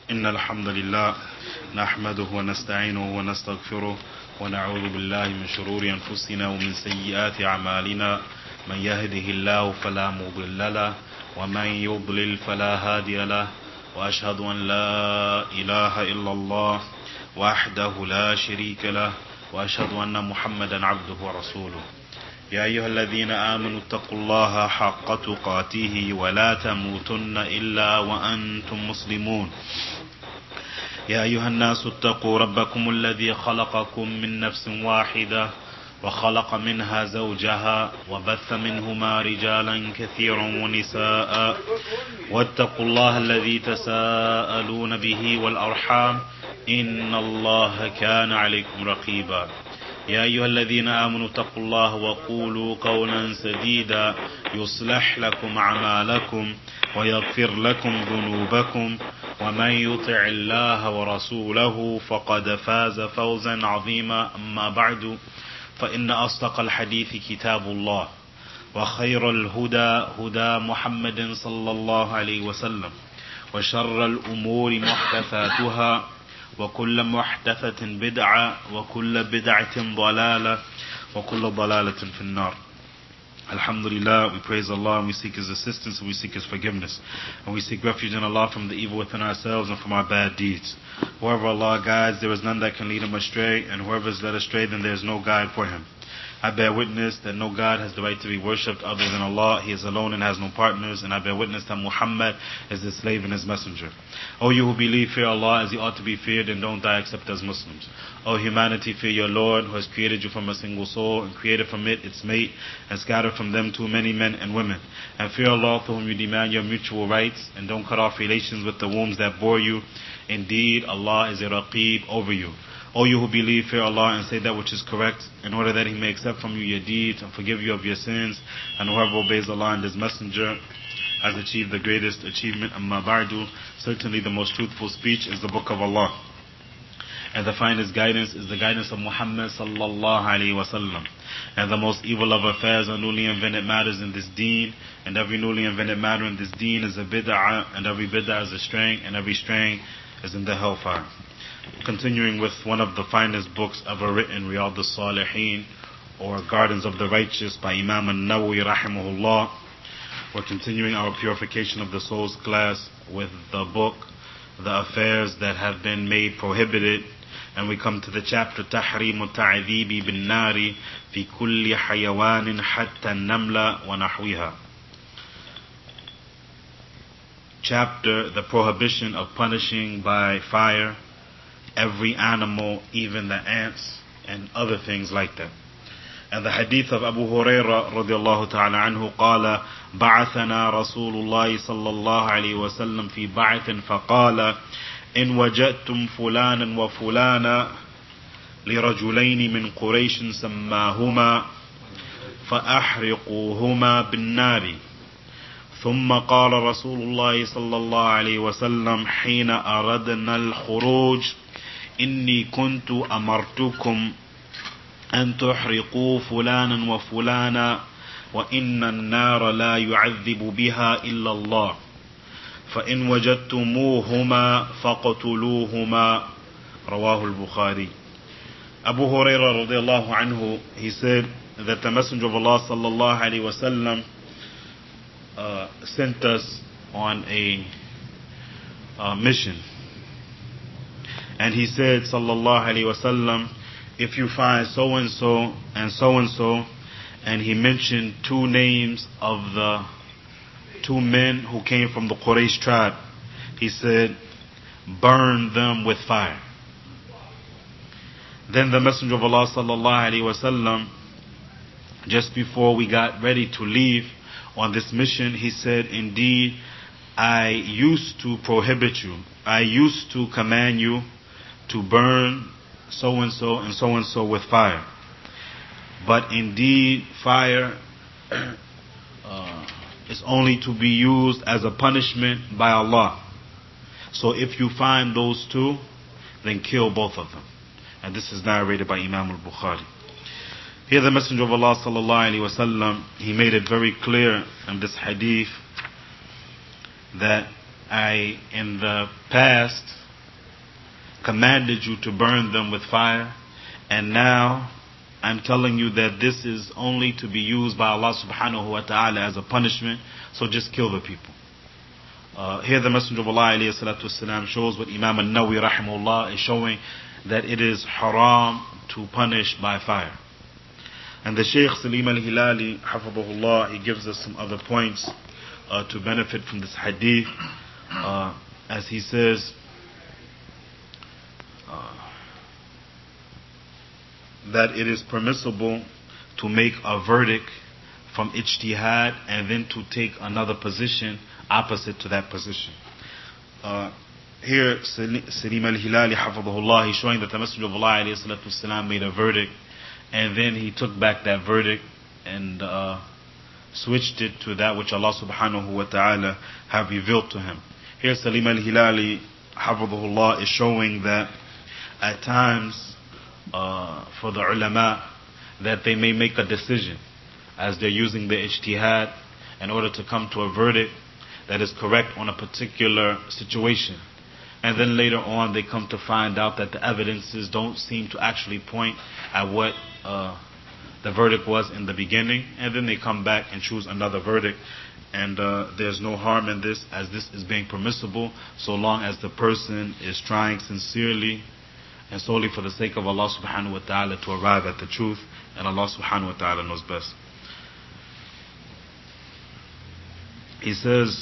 إن الحمد لله نحمده ونستعينه ونستغفره ونعوذ بالله من شرور أنفسنا ومن سيئات أعمالنا من يهده الله فلا مضل له ومن يضلل فلا هادي له وأشهد أن لا إله إلا الله وحده لا شريك له وأشهد أن محمدا عبده ورسوله يا أيها الذين آمنوا اتقوا الله حق تقاته ولا تموتن إلا وأنتم مسلمون يا أيها الناس اتقوا ربكم الذي خلقكم من نفس واحدة وخلق منها زوجها وبث منهما رجالا كثيرا ونساء واتقوا الله الذي تساءلون به والأرحام إن الله كان عليكم رقيبا يا أيها الذين آمنوا اتقوا الله وقولوا قولا سديدا يصلح لكم أعمالكم ويغفر لكم ذنوبكم ومن يطع الله ورسوله فقد فاز فوزا عظيما أما بعد فإن أصدق الحديث كتاب الله وخير الهدى هدى محمد صلى الله عليه وسلم وشر الأمور محدثاتها وكل محدثة بدعة وكل بدعة ضلالة وكل ضلالة في النار. Alhamdulillah, we praise Allah and we seek His assistance and we seek His forgiveness. And we seek refuge in Allah from the evil within ourselves and from our bad deeds. Whoever Allah guides, there is none that can lead him astray, and whoever is led astray, then there is no guide for him. I bear witness that no God has the right to be worshipped other than Allah. He is alone and has no partners. And I bear witness that Muhammad is His slave and His messenger. O you who believe, fear Allah as He ought to be feared and don't die except as Muslims. O humanity, fear your Lord who has created you from a single soul and created from it its mate and scattered from them too many men and women. And fear Allah to whom you demand your mutual rights and don't cut off relations with the wombs that bore you. Indeed, Allah is a Raqib over you. O you who believe, fear Allah and say that which is correct, in order that He may accept from you your deeds and forgive you of your sins. And whoever obeys Allah and His Messenger has achieved the greatest achievement. Amma ba'du, certainly the most truthful speech is the Book of Allah. And the finest guidance is the guidance of Muhammad sallallahu alayhi wa sallam. And the most evil of affairs are newly invented matters in this deen. And every newly invented matter in this deen is a bid'ah. And every bid'ah is a straying. And every straying is in the hellfire. Continuing with one of the finest books ever written, Riyadh al-Salihin, or Gardens of the Righteous by Imam al-Nawawi rahimahullah. We're continuing our purification of the soul's class with the book, The Affairs That Have Been Made Prohibited. And we come to the chapter, Tahrimu Ta'adhibi bin Nari fi kulli hayawanin hatta namla wa nahwiha. Chapter, the prohibition of punishing by fire every animal, even the ants and other things like that. And the hadith of Abu Hurairah radiallahu ta'ala anhu قال بعثنا رسول الله صلى الله عليه وسلم في بعث فقال إن وجدتم فلانا وفلانا لرجلين من قريش سماهما فأحرقوهما بالنار. ثم قال رسول الله صلى الله عليه وسلم حين أردنا الخروج إني كنت أمرتكم أن تحرقوا فلانا وفلانا وإن النار لا يعذب بها إلا الله فإن وجدتموهما فاقتلوهما. رواه البخاري. Abu Hurairah radiallahu anhu, he said that the Messenger of Allah sallallahu alayhi wa sallam sent us on a mission. And he said, sallallahu alayhi wa sallam, if you find so and so and so and so, and he mentioned two names of the two men who came from the Quraysh tribe, he said, burn them with fire. Then the Messenger of Allah sallallahu alayhi wa sallam, just before we got ready to leave on this mission, he said, indeed, I used to prohibit you, I used to command you to burn so and so and so and so with fire. But indeed, fire is only to be used as a punishment by Allah. So if you find those two, then kill both of them. And this is narrated by Imam al-Bukhari. Here the Messenger of Allah sallallahu alaihi wasallam, he made it very clear in this hadith that in the past, commanded you to burn them with fire, and now I'm telling you that this is only to be used by Allah subhanahu wa ta'ala as a punishment, so just kill the people. Here the Messenger of Allah alayhi salatu wasalam shows what Imam al-Nawawi rahimahullah is showing, that it is haram to punish by fire. And the Shaykh Salim al-Hilali hafidhahullah, he gives us some other points to benefit from this hadith, as he says that it is permissible to make a verdict from ijtihad and then to take another position opposite to that position. Here Salim al-Hilali hafidhahullah, he's showing that the Messenger of Allah alayhi salatu wasalam made a verdict, and then he took back that verdict and switched it to that which Allah subhanahu wa ta'ala have revealed to him. Here Salim al-Hilali hafidhahullah is showing that at times for the ulama, that they may make a decision as they're using the ijtihad in order to come to a verdict that is correct on a particular situation. And then later on they come to find out that the evidences don't seem to actually point at what the verdict was in the beginning, and then they come back and choose another verdict. And there's no harm in this, as this is being permissible so long as the person is trying sincerely and solely for the sake of Allah subhanahu wa ta'ala to arrive at the truth, and Allah subhanahu wa ta'ala knows best. He says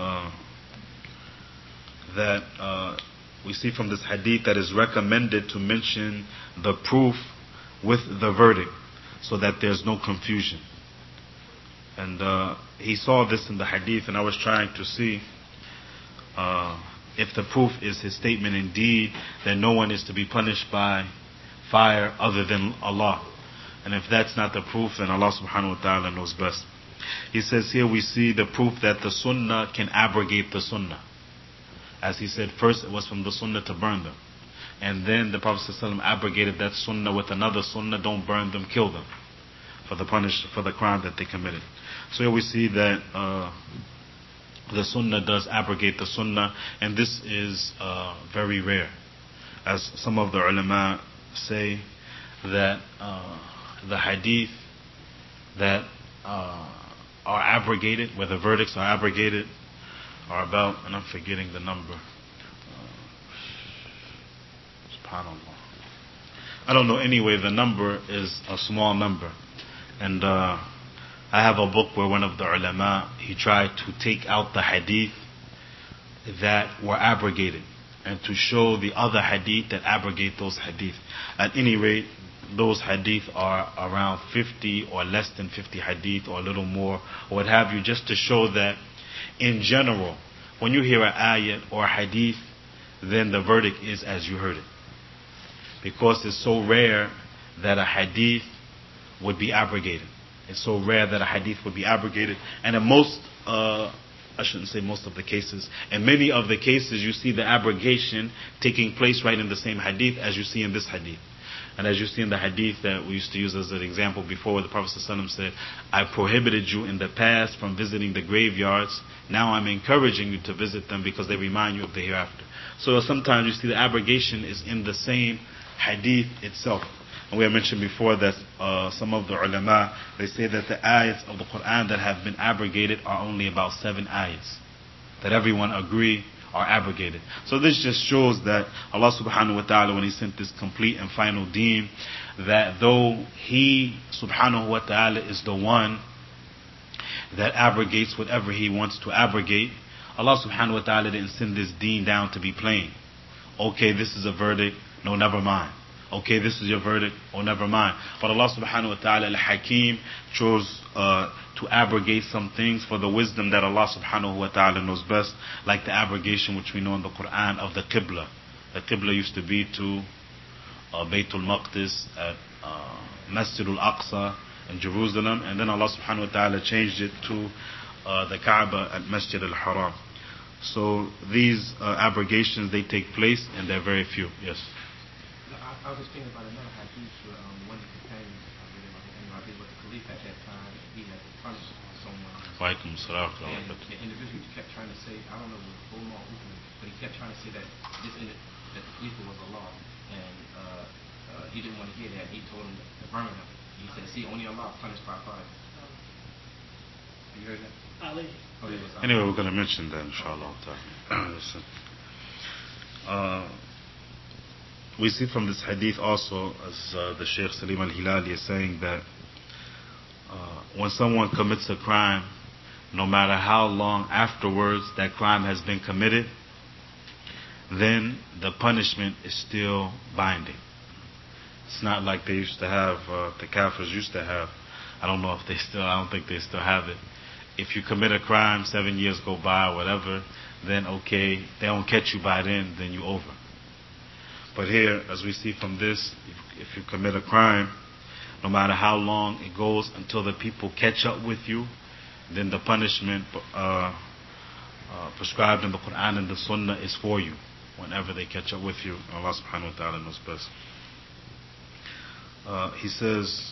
that we see from this hadith that is recommended to mention the proof with the verdict so that there's no confusion. And he saw this in the hadith, and I was trying to see if the proof is his statement indeed that no one is to be punished by fire other than Allah. And if that's not the proof, then Allah subhanahu wa ta'ala knows best. He says here we see the proof that the sunnah can abrogate the sunnah. As he said, first it was from the sunnah to burn them, and then the Prophet ﷺ abrogated that sunnah with another sunnah: don't burn them, kill them, for the crime that they committed. So here we see that the sunnah does abrogate the sunnah, and this is very rare, as some of the ulama say that the hadith that are abrogated, where the verdicts are abrogated, are about, and I'm forgetting the number. SubhanAllah. I don't know. Anyway, the number is a small number, and I have a book where one of the ulama, he tried to take out the hadith that were abrogated and to show the other hadith that abrogate those hadith. At any rate, those hadith are around 50 or less than 50 hadith, or a little more, or what have you, just to show that in general, when you hear an ayat or a hadith, then the verdict is as you heard it. Because it's so rare that a hadith would be abrogated. It's so rare that a hadith would be abrogated. And in most, I shouldn't say most of the cases, in many of the cases you see the abrogation taking place right in the same hadith as you see in this hadith. And as you see in the hadith that we used to use as an example before, where the Prophet ﷺ said, I prohibited you in the past from visiting the graveyards. Now I'm encouraging you to visit them because they remind you of the hereafter. So sometimes you see the abrogation is in the same hadith itself. And we have mentioned before that some of the ulama, they say that the ayats of the Quran that have been abrogated are only about 7 ayats, that everyone agree are abrogated. So this just shows that Allah subhanahu wa ta'ala, when He sent this complete and final deen, that though He subhanahu wa ta'ala is the one that abrogates whatever He wants to abrogate, Allah subhanahu wa ta'ala didn't send this deen down to be plain. Okay, this is a verdict, no, never mind. Okay, this is your verdict, oh, never mind. But Allah subhanahu wa ta'ala al-Hakim chose to abrogate some things for the wisdom that Allah subhanahu wa ta'ala knows best, like the abrogation which we know in the Quran of the Qibla. The Qibla used to be to Baytul Maqdis at Masjid al-Aqsa in Jerusalem, and then Allah subhanahu wa ta'ala changed it to the Kaaba at Masjid al-Haram. So these abrogations, they take place, and they're very few. Yes. I was just thinking about another hadith where one of the companions, I think what the Caliph at that time, he had to punish someone. And the individual kept trying to say, I don't know, but he kept trying to say that the Caliph was a Allah. And he didn't want to hear that. He told him to burn him. He said, see, only Allah punished by fire. Have you heard that? Ali. Anyway, we're going to mention that, inshallah. We see from this hadith also, as the Shaykh Salim al-Hilali is saying, that when someone commits a crime, no matter how long afterwards that crime has been committed, then the punishment is still binding. It's not like they used to have, the Kafirs used to have. I don't think they still have it. If you commit a crime, 7 years go by or whatever, then okay, they don't catch you by then you over. But here, as we see from this, if you commit a crime, no matter how long it goes until the people catch up with you, then the punishment prescribed in the Quran and the Sunnah is for you whenever they catch up with you. Allah subhanahu wa ta'ala knows best. He says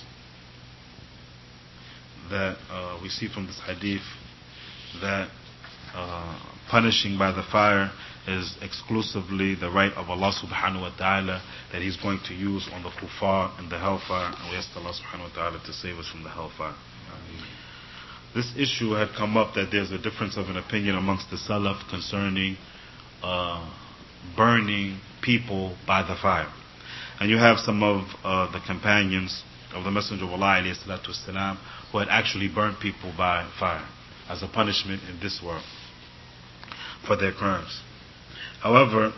that we see from this hadith that punishing by the fire is exclusively the right of Allah subhanahu wa ta'ala that He's going to use on the kuffar and the hellfire, and we ask Allah subhanahu wa ta'ala to save us from the hellfire. This issue had come up that there's a difference of an opinion amongst the Salaf concerning burning people by the fire. And you have some of the companions of the Messenger of Allah alayhi salatu wasalam, who had actually burned people by fire as a punishment in this world for their crimes. However,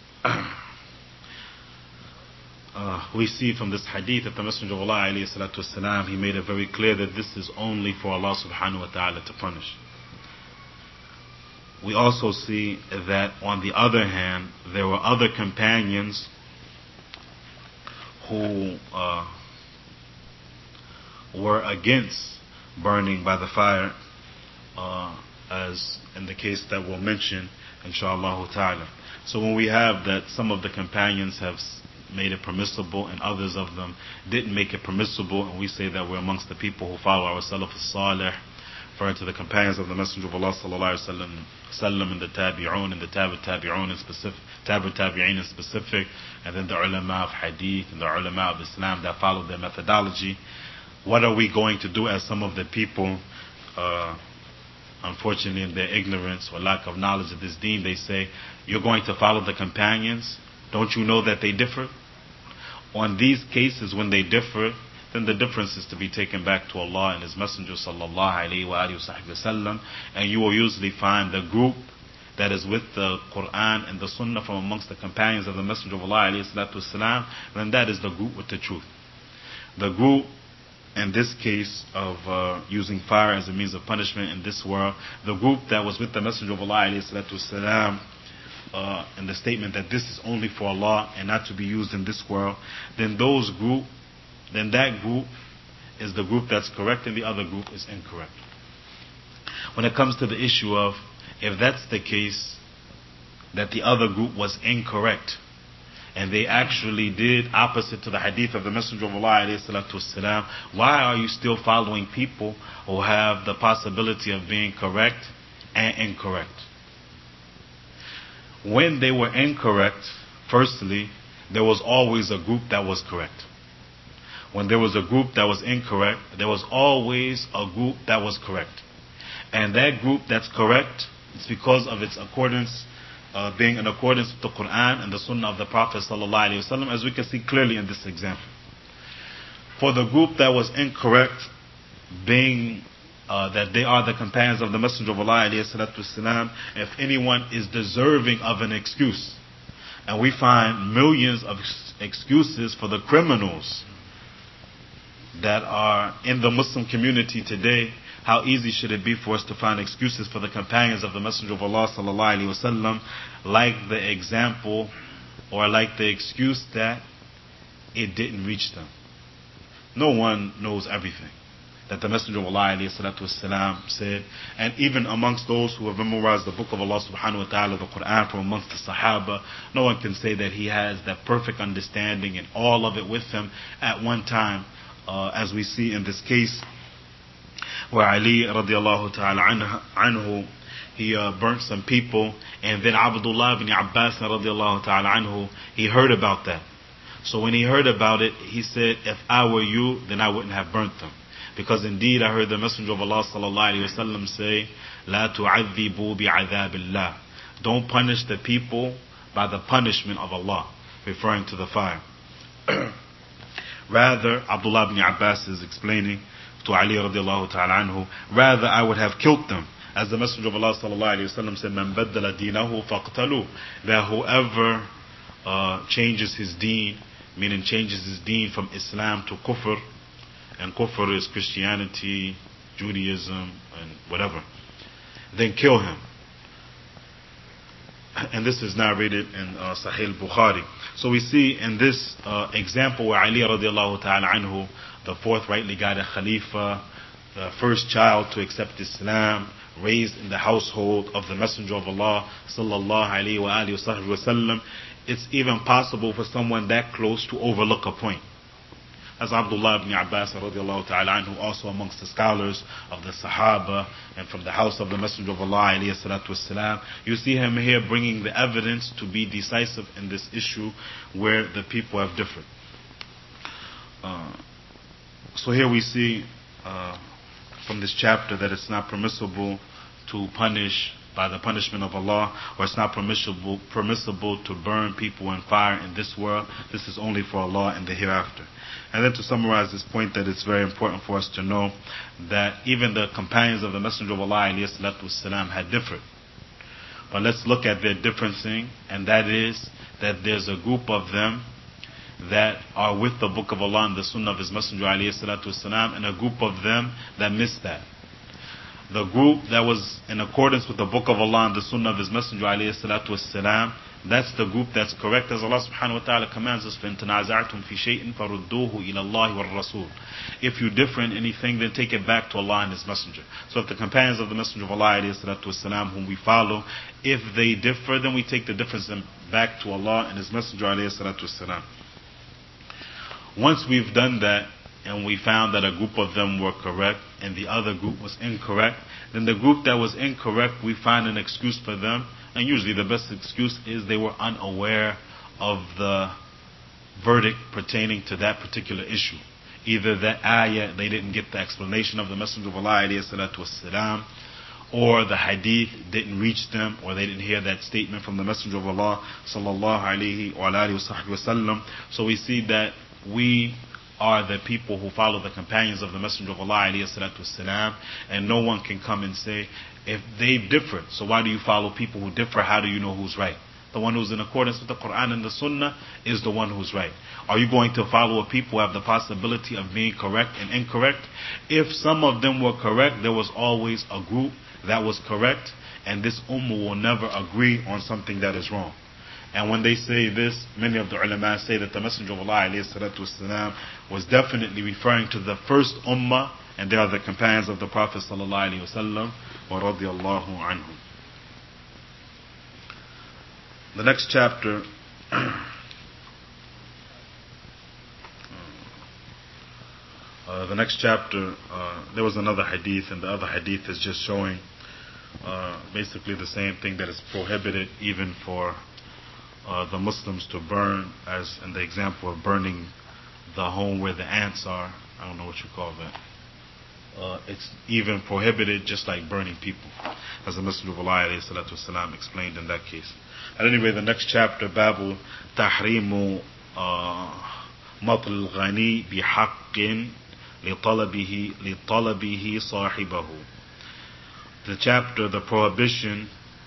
we see from this hadith that the Messenger of Allah alayhi salatu wasalam, he made it very clear that this is only for Allah subhanahu wa ta'ala to punish. We also see that on the other hand, there were other companions who were against burning by the fire, as in the case that we'll mention, inshallah ta'ala. So when we have that some of the companions have made it permissible and others of them didn't make it permissible, and we say that we're amongst the people who follow our Salaf as-Salih, referring to the companions of the Messenger of Allah sallallahu alaihi wasallam and the Tabi'un and the Tabi'un in specific, Tabi'in in specific, and then the ulama of hadith and the ulama of Islam that follow their methodology. What are we going to do as some of the people, unfortunately in their ignorance or lack of knowledge of this deen, they say, you're going to follow the companions? Don't you know that they differ? On these cases when they differ, then the difference is to be taken back to Allah and His Messenger sallallahu alayhi wa sallam, and you will usually find the group that is with the Quran and the Sunnah from amongst the companions of the Messenger of Allah alayhi salatu wasalam, then that is the group with the truth. The group in this case of using fire as a means of punishment in this world, the group that was with the Messenger of Allah alayhi salatu wasalam, in the statement that this is only for Allah and not to be used in this world, then that group is the group that's correct and the other group is incorrect. When it comes to the issue of, if that's the case, that the other group was incorrect, and they actually did opposite to the hadith of the Messenger of Allah alayhi salatu wasalam, why are you still following people who have the possibility of being correct and incorrect? When they were incorrect, firstly, there was always a group that was correct. When there was a group that was incorrect, there was always a group that was correct. And that group that's correct is because of its accordance, being in accordance with the Quran and the Sunnah of the Prophet sallallahu alaihi wasallam, as we can see clearly in this example. For the group that was incorrect, being that they are the companions of the Messenger of Allah alayhi salatu wasalam, if anyone is deserving of an excuse, and we find millions of excuses for the criminals that are in the Muslim community today, how easy should it be for us to find excuses for the companions of the Messenger of Allah sallallahu alaihi wasallam, like the example or like the excuse that it didn't reach them. No one knows everything that the Messenger of Allah alayhi salatu wasalam said, and even amongst those who have memorized the book of Allah subhanahu wa ta'ala, the Quran, from amongst the Sahaba, no one can say that he has that perfect understanding and all of it with him at one time, as we see in this case where Ali radiallahu ta'ala anhu, he burnt some people, and then Abdullah ibn Abbas radiallahu ta'ala anhu, he heard about that. So when he heard about it, he said, if I were you, then I wouldn't have burnt them. Because indeed I heard the Messenger of Allah sallallahu alayhi wa sallam say, لا تعذبوا بعذاب الله. Don't punish the people by the punishment of Allah, referring to the fire. Rather, Abdullah ibn Abbas is explaining to Ali radiallahu ta'ala anhu, rather I would have killed them. As the Messenger of Allah sallallahu alayhi wa sallam said, مَنْ بَدَّلَ دِينَهُ فَاقْتَلُوا. That whoever changes his deen, meaning changes his deen from Islam to kufr, and kufr is Christianity, Judaism, and whatever, then kill him. And this is narrated in Sahih Bukhari. So we see in this example where Ali radiallahu ta'ala anhu, the fourth rightly guided Khalifa, the first child to accept Islam, raised in the household of the Messenger of Allah sallallahu alayhi wa alihi wa sallam, it's even possible for someone that close to overlook a point. As Abdullah ibn Abbas radiallahu ta'ala anhu, also amongst the scholars of the Sahaba and from the house of the Messenger of Allah alayhi salatu wasalam, you see him here bringing the evidence to be decisive in this issue where the people have differed. So here we see from this chapter that it's not permissible to punish by the punishment of Allah, or it's not permissible to burn people in fire in this world. This is only for Allah in the hereafter. And then to summarize this point, that it's very important for us to know that even the companions of the Messenger of Allah alayhi salatu wasalam had differed. But let's look at their differencing, and that is that there's a group of them that are with the Book of Allah and the Sunnah of His Messenger alayhi salatu wasalam, and a group of them that missed that. The group that was in accordance with the Book of Allah and the Sunnah of His Messenger alayhi salatu wasalam, that's the group that's correct, as Allah subhanahu wa ta'ala commands us, فَإِن تَنَازَعْتُمْ فِي شَيْءٍ فَرُدُّوهُ إِلَى اللَّهِ وَالرَّسُولِ. If you differ in anything, then take it back to Allah and His Messenger. So if the companions of the Messenger of Allah alayhi salatu wasalam, whom we follow, if they differ, then we take the difference back to Allah and His Messenger alayhi salatu wasalam. Once we've done that, and we found that a group of them were correct and the other group was incorrect, then the group that was incorrect, we find an excuse for them, and usually the best excuse is they were unaware of the verdict pertaining to that particular issue. Either that ayah, they didn't get the explanation of the Messenger of Allah alayhi salatu wasalam, or the hadith didn't reach them, or they didn't hear that statement from the Messenger of Allah sallallahu alayhi wa alihi wa sallam. So we see that we are the people who follow the companions of the Messenger of Allah alayhi salatu wasalam, and no one can come and say, if they differ, so why do you follow people who differ? How do you know who's right? The one who's in accordance with the Quran and the Sunnah is the one who's right. Are you going to follow a people who have the possibility of being correct and incorrect? If some of them were correct, there was always a group that was correct, and this ummah will never agree on something that is wrong. And when they say this, many of the ulama say that the Messenger of Allah alayhi salatu wasalam was definitely referring to the first ummah, and they are the companions of the Prophet sallallahu alayhi wasallam wa radiyallahu anhum. The next chapter there was another hadith, and the other hadith is just showing basically the same thing, that is prohibited even for the Muslims to burn, as in the example of burning the home where the ants are. I don't know what you call that. It's even prohibited just like burning people, as the Messenger of Allah alayhi salatu wasalam explained in that case. At any rate, the next chapter, Babu Tahrimu Matl Ghani Bihaqqin Litalabihi Sahibahu. The chapter, the prohibition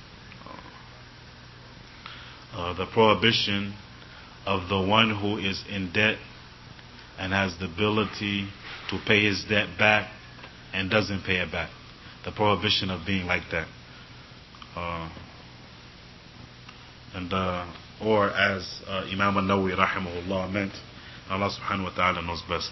of the one who is in debt and has the ability to pay his debt back and doesn't pay it back. The prohibition of being like that. Or as Imam al-Nawawi rahimahullah meant, Allah subhanahu wa ta'ala knows best.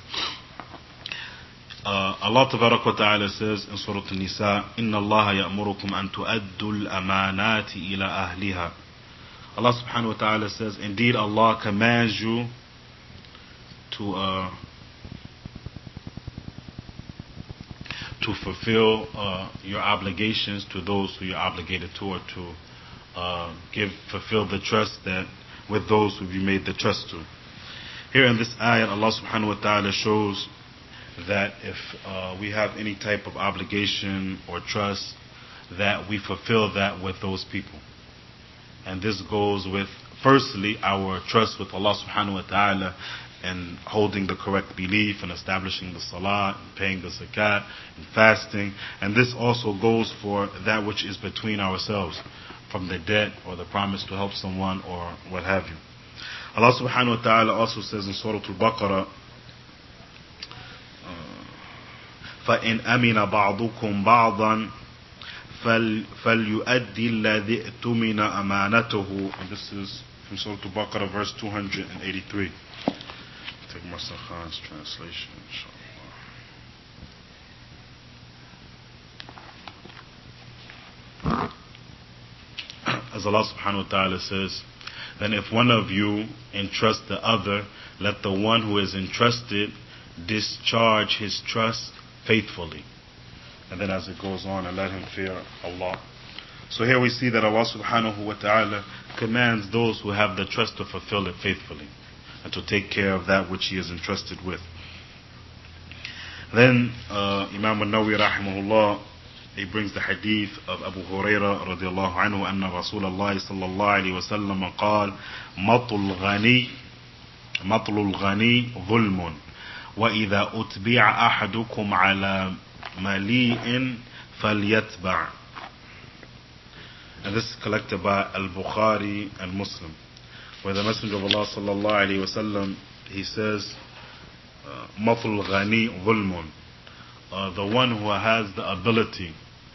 Allah tabarak wa ta'ala says in Surah An-Nisa, Inna Allah ya'murukum an tu'addu al-amanati ila ahliha. Allah subhanahu wa ta'ala says, indeed Allah commands you to to fulfill your obligations to those who you're obligated to, or to fulfill the trust that with those who you made the trust to. Here in this ayah, Allah subhanahu wa ta'ala shows that if we have any type of obligation or trust, that we fulfill that with those people. And this goes with, firstly, our trust with Allah subhanahu wa ta'ala and holding the correct belief and establishing the salah and paying the zakat and fasting. And this also goes for that which is between ourselves, from the debt or the promise to help someone or what have you. Allah subhanahu wa ta'ala also says in Surah Al-Baqarah, فَإِنْ أَمِنَ بَعْضُكُمْ بَعْضًا فَلْيُؤَدِّ الَّذِي اؤْتُمِنَ أَمَانَتُهُ. And this is from Surah Al-Baqarah, verse 283. Take Marcel Khan's translation, inshallah. As Allah subhanahu wa ta'ala says, then if one of you entrusts the other, let the one who is entrusted discharge his trust faithfully. And then as it goes on, and let him fear Allah. So here we see that Allah subhanahu wa ta'ala commands those who have the trust to fulfill it faithfully and to take care of that which he is entrusted with. Then Imam al-Nawawi rahimahullah, he brings the hadith of Abu Hurairah radiallahu anhu, أن رسول الله صلى الله عليه وسلم قال مطل الغني ظلم وإذا أتبع أحدكم على مليء فليتبع. And this is collected by Al-Bukhari and Muslim, where the Messenger of Allah sallallahu alaihi wasallam, he says, مطل الغني ظلم, the one who has the ability,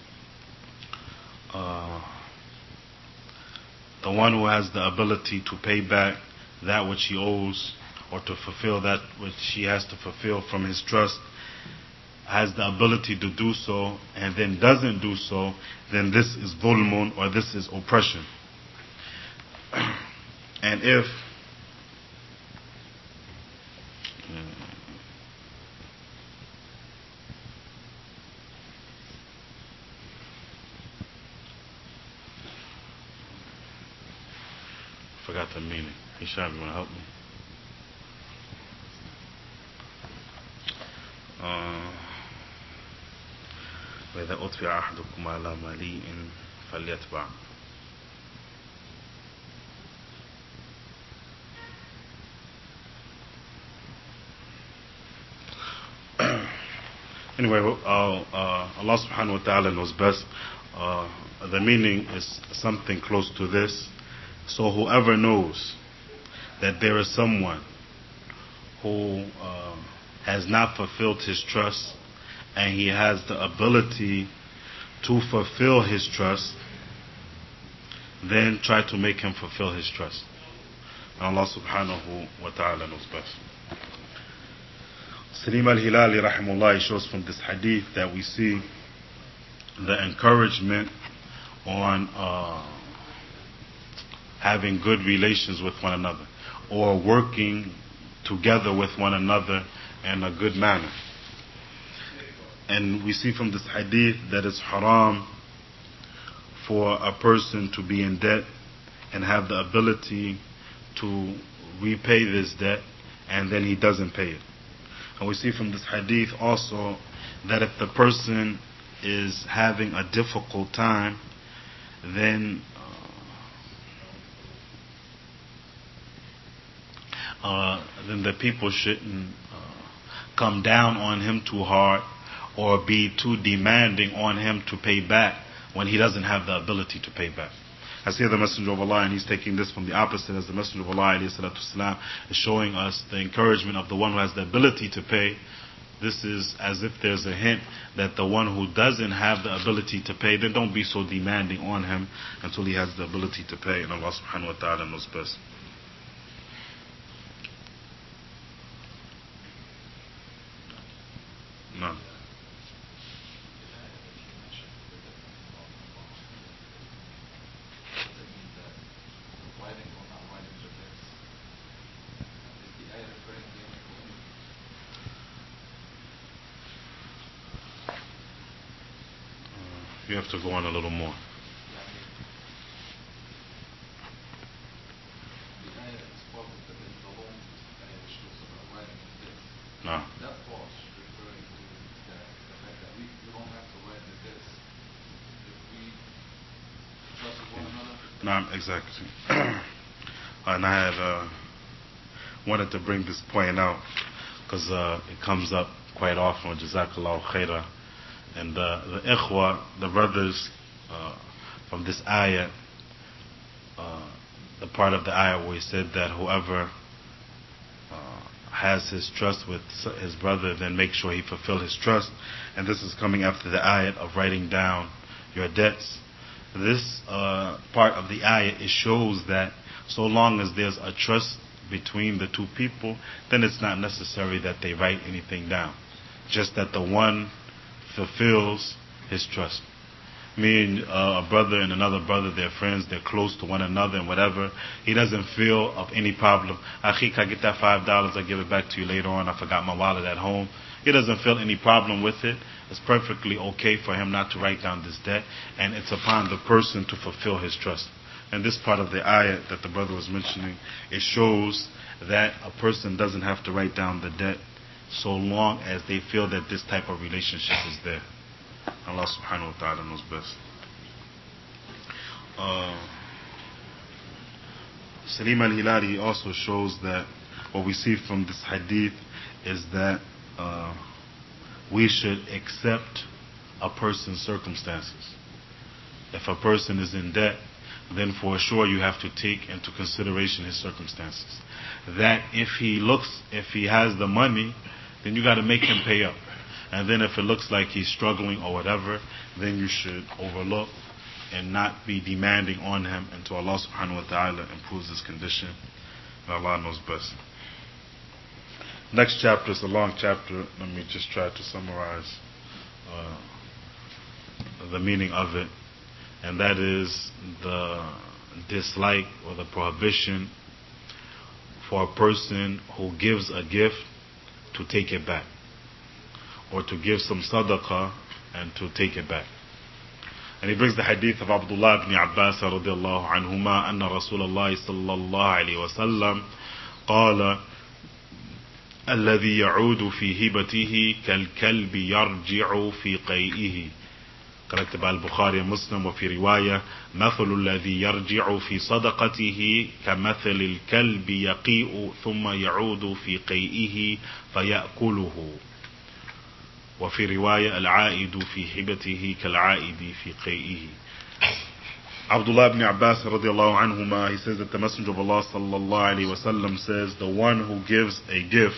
to pay back that which he owes, or to fulfill that which he has to fulfill from his trust, has the ability to do so and then doesn't do so, then this is dhulmun, or this is oppression. And if forgot the meaning. Hisham, you want to help me? وإذا أطفئ أحدكم على مليء فليتبع. Anyway, Allah subhanahu wa ta'ala knows best. The meaning is something close to this. So whoever knows that there is someone who has not fulfilled his trust, and he has the ability to fulfill his trust, then try to make him fulfill his trust. And Allah subhanahu wa ta'ala knows best. Salim al-Hilali rahimahullah shows from this hadith that we see the encouragement on having good relations with one another, or working together with one another in a good manner. And we see from this hadith that it's haram for a person to be in debt and have the ability to repay this debt, and then he doesn't pay it. And we see from this hadith also that if the person is having a difficult time, then the people shouldn't come down on him too hard or be too demanding on him to pay back when he doesn't have the ability to pay back. As here the Messenger of Allah, and he's taking this from the opposite, as the Messenger of Allah ﷺ is showing us the encouragement of the one who has the ability to pay. This is as if there's a hint that the one who doesn't have the ability to pay, then don't be so demanding on him until he has the ability to pay. And Allah subhanahu wa ta'ala knows best. No. You have to go on a little more. No. That false referring to the fact that we don't have to write the debts if we trust one another. No, exactly. And I had wanted to bring this point out because it comes up quite often with Jazakallahu Khairah. And the ikhwa, the brothers, from this ayah, the part of the ayah where he said that whoever has his trust with his brother, then make sure he fulfill his trust. And this is coming after the ayat of writing down your debts. This part of the ayat, it shows that so long as there's a trust between the two people, then it's not necessary that they write anything down. Just that the one fulfills his trust. Me and a brother and another brother, they're friends, they're close to one another and whatever. He doesn't feel of any problem. Akhi, can I get that $5? I'll give it back to you later on. I forgot my wallet at home. He doesn't feel any problem with it. It's perfectly okay for him not to write down this debt. And it's upon the person to fulfill his trust. And this part of the ayah that the brother was mentioning, it shows that a person doesn't have to write down the debt so long as they feel that this type of relationship is there. Allah subhanahu wa ta'ala knows best. Salim al-Hilali also shows that what we see from this hadith is that we should accept a person's circumstances. If a person is in debt, then for sure you have to take into consideration his circumstances. That if he has the money, then you got to make him pay up. And then if it looks like he's struggling or whatever, then you should overlook and not be demanding on him until Allah subhanahu wa ta'ala improves his condition. And Allah knows best. Next chapter is a long chapter. Let me just try to summarize the meaning of it. And that is the dislike or the prohibition for a person who gives a gift to take it back, or to give some sadaqah and to take it back. And he brings the hadith of Abdullah ibn Abbas radiallahu anhuma anna Rasulullah sallallahu alayhi wa sallam قال الذي يعود في هبته كالكلب يرجع في قيئه. Collected by Al-Bukhari and Muslim. وفي رواية مثل الذي يرجع في صدقته كمثل الكلب يقيء ثم يعود في قيئه فيأكله. وفي رواية العائد في هبته كالعائد في قيئه. Abdullah ibn Abbas radiallahu anhuma, he says that the Messenger of Allah sallallahu alayhi wa sallam says, the one who gives a gift,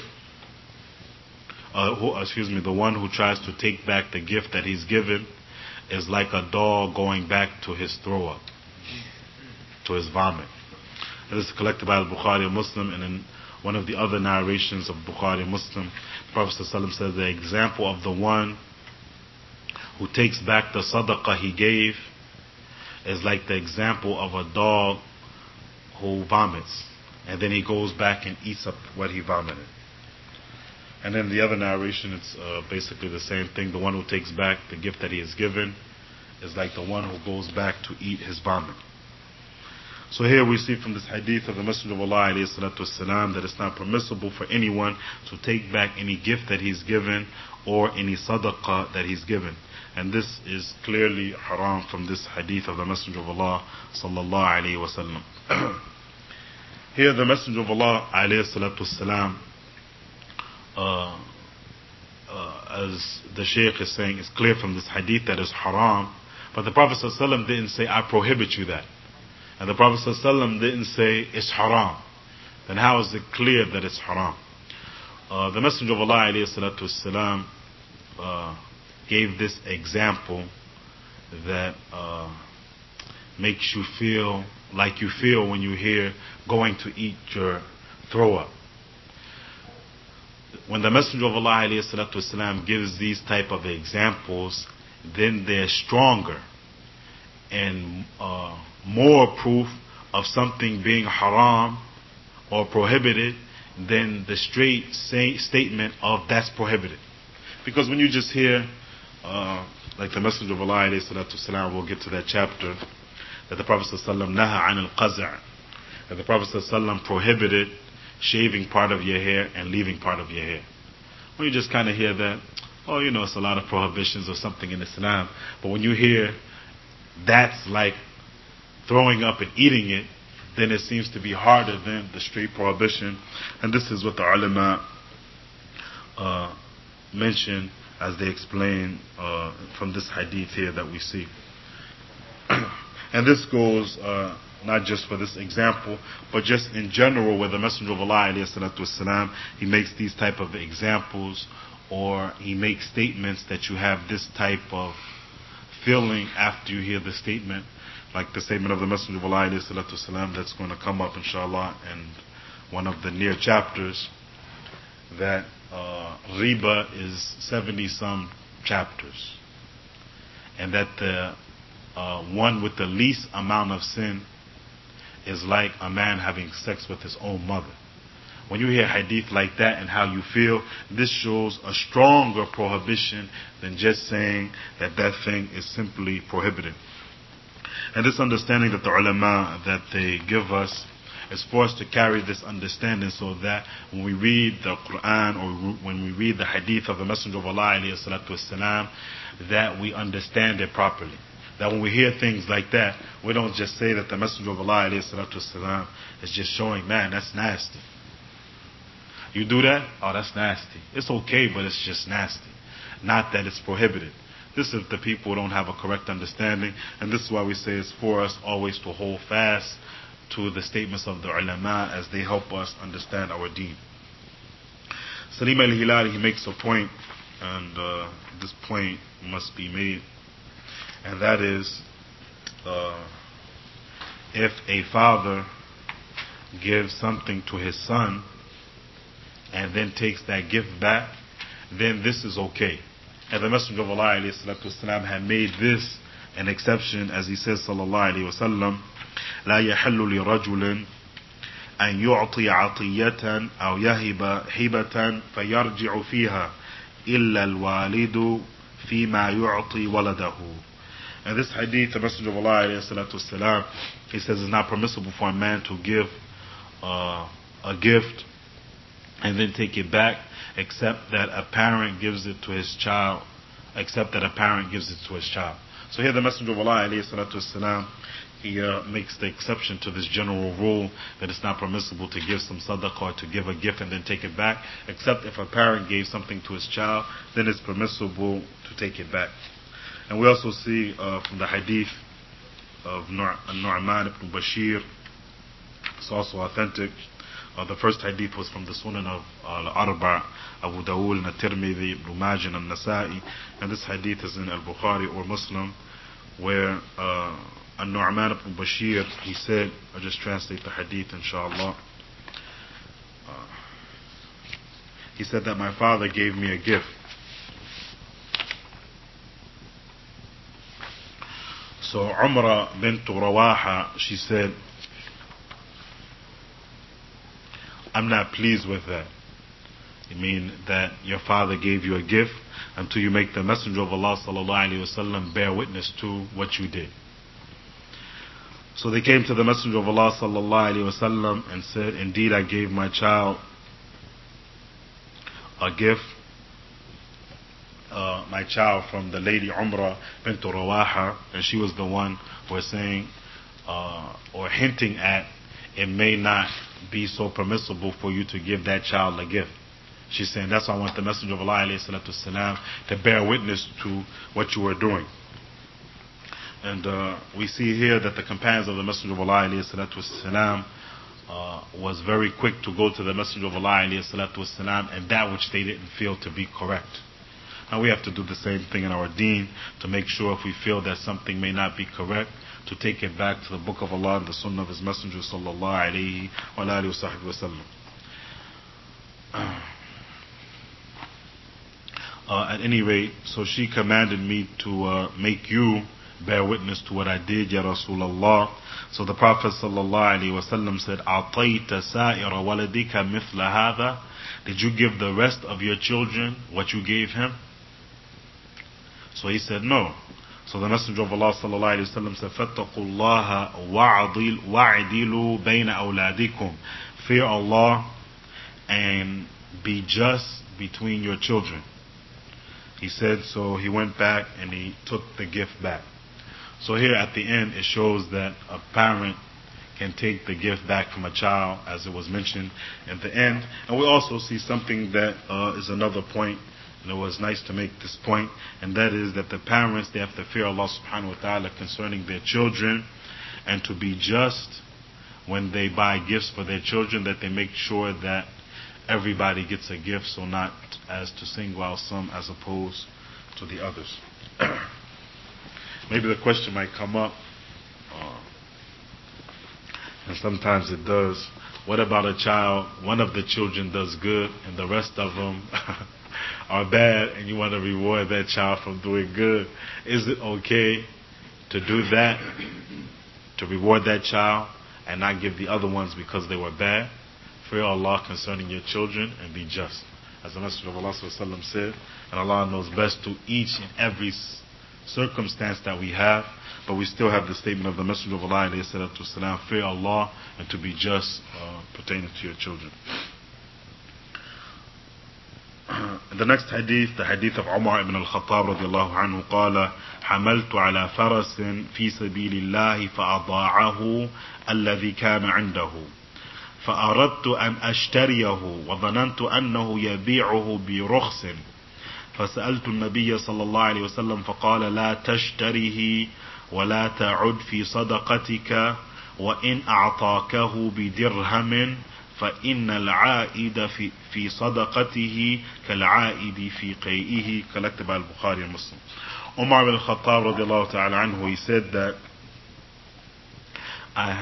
the one who tries to take back the gift that he's given is like a dog going back to his throw up, to his vomit. And this is collected by Al-Bukhari and Muslim, and in one of the other narrations of Bukhari and Muslim, the Prophet ﷺ says the example of the one who takes back the sadaqah he gave is like the example of a dog who vomits, and then he goes back and eats up what he vomited. And then the other narration, it's basically the same thing. The one who takes back the gift that he has given is like the one who goes back to eat his vomit. So here we see from this hadith of the Messenger of Allah alayhi salatu wasalam, that it's not permissible for anyone to take back any gift that he's given or any sadaqah that he's given. And this is clearly haram from this hadith of the Messenger of Allah sallallahu alayhi wasallam. Here the Messenger of Allah alayhi salatu wasalam, as the Shaykh is saying, it's clear from this hadith that it's haram, but the Prophet ﷺ didn't say, I prohibit you that. And the Prophet ﷺ didn't say, it's haram. Then how is it clear that it's haram? The Messenger of Allah ﷺ gave this example that makes you feel like you feel when you hear going to eat your throw up. When the Messenger of Allah ﷺ gives these type of examples, then they're stronger and more proof of something being haram or prohibited than the straight statement of that's prohibited. Because when you just hear, like the Messenger of Allah alayhi salatu wasalam, we'll get to that chapter, that the Prophet sallallahu naha an al-qaza', that the Prophet sallallahu prohibited shaving part of your hair and leaving part of your hair. When you just kind of hear that, oh, you know, it's a lot of prohibitions or something in Islam, but when you hear that's like throwing up and eating it, then it seems to be harder than the straight prohibition. And this is what the ulama mention as they explain from this hadith here that we see. And this goes not just for this example, but just in general, where the Messenger of Allah alayhi salatu wasalam, he makes these type of examples, or he makes statements that you have this type of feeling after you hear the statement, like the statement of the Messenger of Allah alayhi salatu wasalam that's going to come up inshallah in one of the near chapters, that riba is 70 some chapters, and that the one with the least amount of sin is like a man having sex with his own mother. When you hear hadith like that and how you feel, this shows a stronger prohibition than just saying that that thing is simply prohibited. And this understanding that the ulama that they give us is for us to carry this understanding, so that when we read the Quran or when we read the hadith of the Messenger of Allah alayhi salatu wasalam, that we understand it properly. That when we hear things like that, we don't just say that the Messenger of Allah alayhi salatu wasalam is just showing, man, that's nasty. You do that? Oh, that's nasty. It's okay, but it's just nasty. Not that it's prohibited. This is the people who don't have a correct understanding, and this is why we say it's for us always to hold fast to the statements of the ulama as they help us understand our deen. Salim al-Hilali, he makes a point, and this point must be made, and that is, if a father gives something to his son and then takes that gift back, then this is okay. And the Messenger of Allah alayhi salatu wasalam had made this an exception, as he says sallallahu alayhi wa sallam, لا يحل لرجل أن يعطي عطية أو يهب هبة فيرجع فيها إلا الوالد فيما يعطي ولده. And this hadith, the Messenger of Allah alayhi salatu wasalam, he says it's not permissible for a man to give a gift and then take it back, except that a parent gives it to his child. So here the Messenger of Allah alayhi salatu wasalam, he makes the exception to this general rule that it's not permissible to give some sadaqah or to give a gift and then take it back, except if a parent gave something to his child, then it's permissible to take it back. And we also see from the hadith of Nu'man ibn Bashir, it's also authentic. The first hadith was from the Sunan of Al-Arba', Abu Dawud, and At-Tirmidhi, Ibn Majah, and Nasa'i. And this hadith is in Al-Bukhari or Muslim, where Nu'man ibn Bashir, he said, I'll just translate the hadith inshallah. He said that my father gave me a gift. So Umrah bint Rawaha, she said, I'm not pleased with that. You mean that your father gave you a gift until you make the Messenger of Allah sallallahu alaihi wasallam bear witness to what you did. So they came to the Messenger of Allah sallallahu alaihi wasallam and said, indeed I gave my child a gift, my child from the lady Umrah bint Rawaha, and she was the one who was saying or hinting at it may not be so permissible for you to give that child a gift. She's saying, that's why I want the Messenger of Allah alayhi salatu wasalam to bear witness to what you were doing. And we see here that the companions of the Messenger of Allah alayhi salatu wasalam was very quick to go to the Messenger of Allah alayhi salatu wasalam and that which they didn't feel to be correct. And we have to do the same thing in our deen to make sure if we feel that something may not be correct, to take it back to the Book of Allah and the Sunnah of His Messenger sallallahu alayhi wa alihi wa sallam. At any rate, so she commanded me to make you bear witness to what I did, Ya Rasulullah. So the Prophet sallallahu alayhi wa sallam said, أَعْطَيْتَ سَائِرَ وَلَدِكَ مِثْلَ هَذَا? Did you give the rest of your children what you gave him? So he said no. So the Messenger of Allah sallallahu alayhi wa sallam said, فَاتَّقُوا اللَّهَ وَاعْدِلُوا بَيْنَ أَوْلَادِكُمْ. Fear Allah and be just between your children. He said, so he went back and he took the gift back. So here at the end it shows that a parent can take the gift back from a child, as it was mentioned at the end. And we also see something that is another point, and it was nice to make this point, and that is that the parents, they have to fear Allah subhanahu wa ta'ala concerning their children, and to be just when they buy gifts for their children, that they make sure that everybody gets a gift, so not as to single out some as opposed to the others. Maybe the question might come up, and sometimes it does. What about a child, one of the children does good and the rest of them are bad, and you want to reward that child for doing good? Is it okay to do that, to reward that child and not give the other ones because they were bad? Fear Allah concerning your children and be just. As the Messenger of Allah sallallahu alaihi wasallam said, and Allah knows best to each and every circumstance that we have, but we still have the statement of the Messenger of Allah alayhi salatu wasalam, fear Allah and to be just pertaining to your children. The next hadith, the hadith of Umar ibn al-Khattab radiallahu anhu, قال حملت على فرس في سبيل الله فأضاعه الذي كان عنده فأردت أن أشتريه وظننت أنه يبيعه برخص فسألت النبي صلى الله عليه وسلم فقال لا تشتريه ولا تعد في صدقتك وإن أعطاكه بدرهم فإن العائد في صدقته كالعائد في قيئه. Collected by Bukhari and Muslim. Umar ibn al-Khattab radiallahu ta'ala anhu, he said that I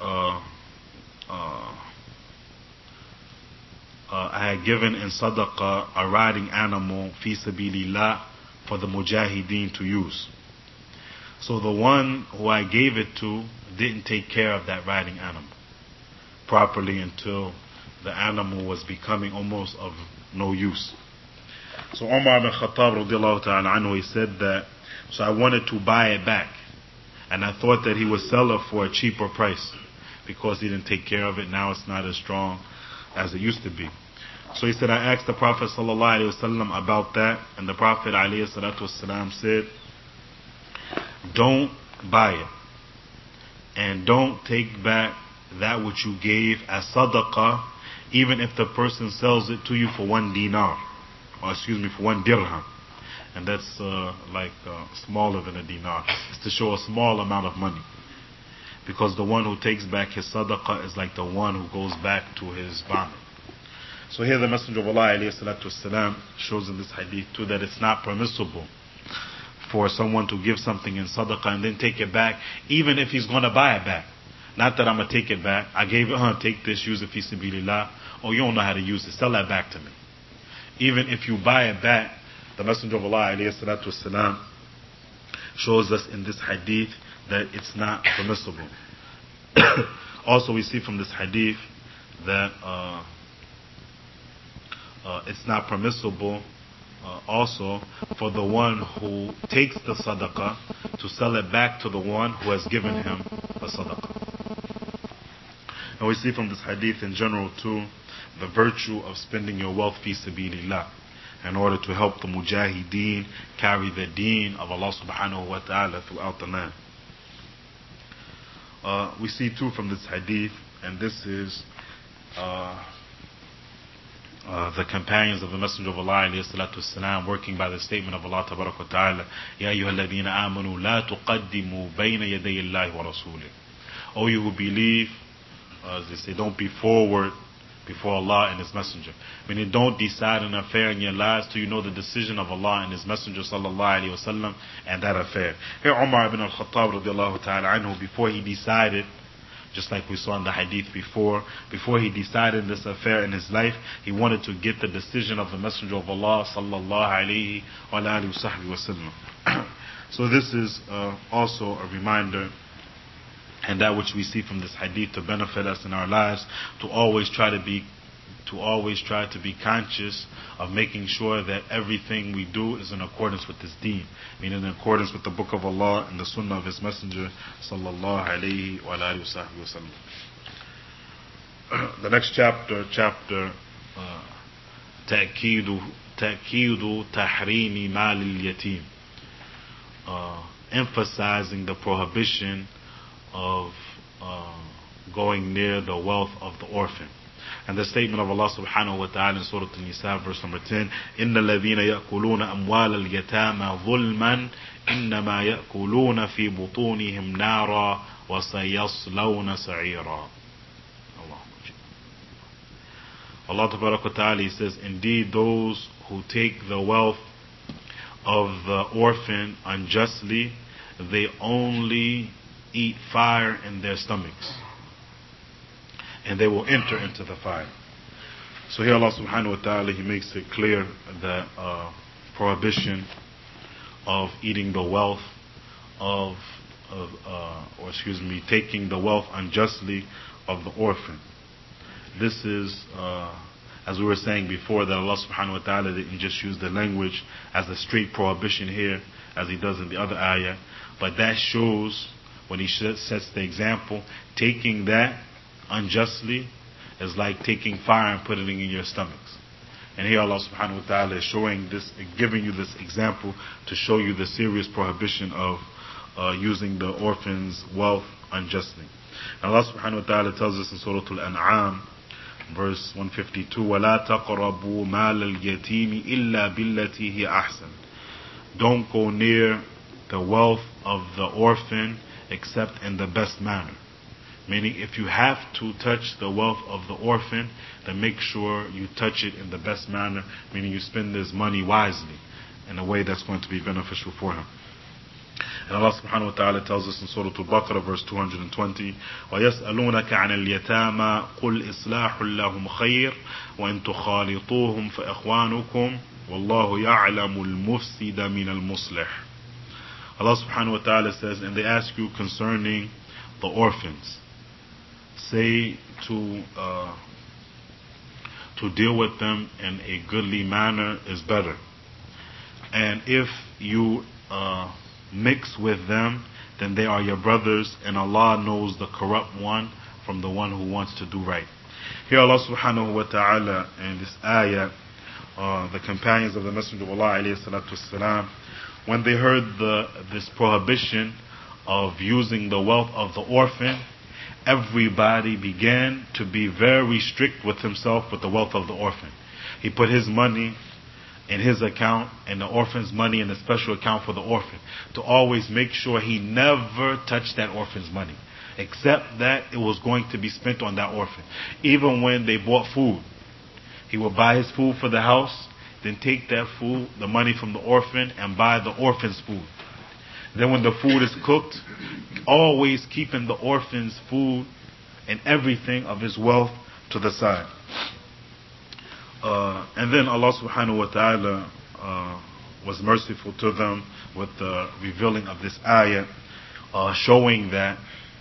had given in sadaqah a riding animal fi sabilillah for the mujahideen to use. So the one who I gave it to didn't take care of that riding animal properly until the animal was becoming almost of no use. So Umar ibn Khattab radiallahu ta'ala anhu, he said that, so I wanted to buy it back, and I thought that he would sell it for a cheaper price because he didn't take care of it. Now it's not as strong as it used to be. So he said, I asked the Prophet sallallahu alaihi wasallam about that, and the Prophet alayhi salatu wasalam said, don't buy it and don't take back that which you gave as sadaqah, even if the person sells it to you for 1 dinar, or for 1 dirham, and that's smaller than a dinar. It's to show a small amount of money, because the one who takes back his sadaqah is like the one who goes back to his vomit. So here the Messenger of Allah alayhi salatu wasalam shows in this hadith too that it's not permissible for someone to give something in sadaqah and then take it back, even if he's going to buy it back. Not that I'm going to take it back. I gave it, take this, use it fi sabilillah. Oh, you don't know how to use it. Sell that back to me. Even if you buy it back, the Messenger of Allah alayhi salatu wasalam shows us in this hadith that it's not permissible. Also we see from this hadith that it's not permissible also for the one who takes the sadaqah to sell it back to the one who has given him the sadaqah. And we see from this hadith in general too the virtue of spending your wealth fi sabilillah in order to help the mujahideen carry the deen of Allah subhanahu wa ta'ala throughout the land. We see too from this hadith, and this is the companions of the Messenger of Allah alayhi salatu wasalam working by the statement of Allah tabarak wa ta'ala, Ya ayyuhalladhina amanu la tuqaddimu bayna yaday Allahi wa rasulih. O you who believe, as they say, don't be forward before Allah and His Messenger. Meaning, don't decide an affair in your lives till you know the decision of Allah and His Messenger sallallahu alayhi wasallam and that affair. Here Umar ibn al-Khattab radiallahu ta'ala anhu, before he decided, just like we saw in the hadith before he decided this affair in his life, he wanted to get the decision of the Messenger of Allah sallallahu alayhi wa alihi wa sallam. So this is also a reminder, and that which we see from this hadith to benefit us in our lives, to always try to be to always try to be conscious of making sure that everything we do is in accordance with this deen, meaning in accordance with the book of Allah and the sunnah of His Messenger sallallahu alayhi wa alihi wa sallam. The next chapter, تأكيد تحريم مال اليتيم, emphasizing the prohibition of going near the wealth of the orphan. And the statement of Allah subhanahu wa ta'ala in Surah An-Nisa verse number 10, إِنَّ الَّذِينَ يَأْكُلُونَ أَمْوَالَ الْيَتَامَى ظُلْمًا إِنَّمَا يَأْكُلُونَ فِي بُطُونِهِمْ نَارًا وَسَيَصْلَوْنَ سَعِيرًا. Allah Ta'ala, He says, indeed those who take the wealth of the orphan unjustly, they only eat fire in their stomachs, and they will enter into the fire. So here Allah subhanahu wa ta'ala, He makes it clear that prohibition of eating the wealth taking the wealth unjustly of the orphan. This is, as we were saying before, that Allah subhanahu wa ta'ala didn't just use the language as a straight prohibition here, as He does in the other ayah, but that shows, when He sets the example, taking that unjustly is like taking fire and putting it in your stomachs. And here Allah subhanahu wa ta'ala is showing this, giving you this example to show you the serious prohibition of using the orphan's wealth unjustly. And Allah subhanahu wa ta'ala tells us in Surah Al-An'am, verse 152, وَلَا تَقْرَبُوا مَالَ الْيَتِيمِ إِلَّا بِالَّتِي هِيَ أَحْسَنُ. Don't go near the wealth of the orphan except in the best manner. Meaning, if you have to touch the wealth of the orphan, then make sure you touch it in the best manner, meaning you spend this money wisely, in a way that's going to be beneficial for him. And Allah subhanahu wa ta'ala tells us in Surah Al-Baqarah verse 220, وَيَسْأَلُونَكَ عَنَ الْيَتَامَى قُلْ إِصْلَاحٌ لَهُمْ خَيْرٌ وَإِن تُخَالِطُوهُمْ فَإِخْوَانُكُمْ وَاللَّهُ يَعْلَمُ الْمُفْسِدَ مِنَ الْمُصْلِحِ. Allah subhanahu wa ta'ala says, and they ask you concerning the orphans, say to deal with them in a goodly manner is better. And if you mix with them, then they are your brothers, and Allah knows the corrupt one from the one who wants to do right. Here Allah subhanahu wa ta'ala in this ayah, the companions of the Messenger of Allah alayhi salatu wasalam, when they heard this prohibition of using the wealth of the orphan, everybody began to be very strict with himself with the wealth of the orphan. He put his money in his account and the orphan's money in a special account for the orphan, to always make sure he never touched that orphan's money, except that it was going to be spent on that orphan. Even when they bought food, he would buy his food for the house, then take that food, the money from the orphan, and buy the orphan's food. Then when the food is cooked, always keeping the orphan's food and everything of his wealth to the side. And then Allah subhanahu wa ta'ala was merciful to them with the revealing of this ayah, showing that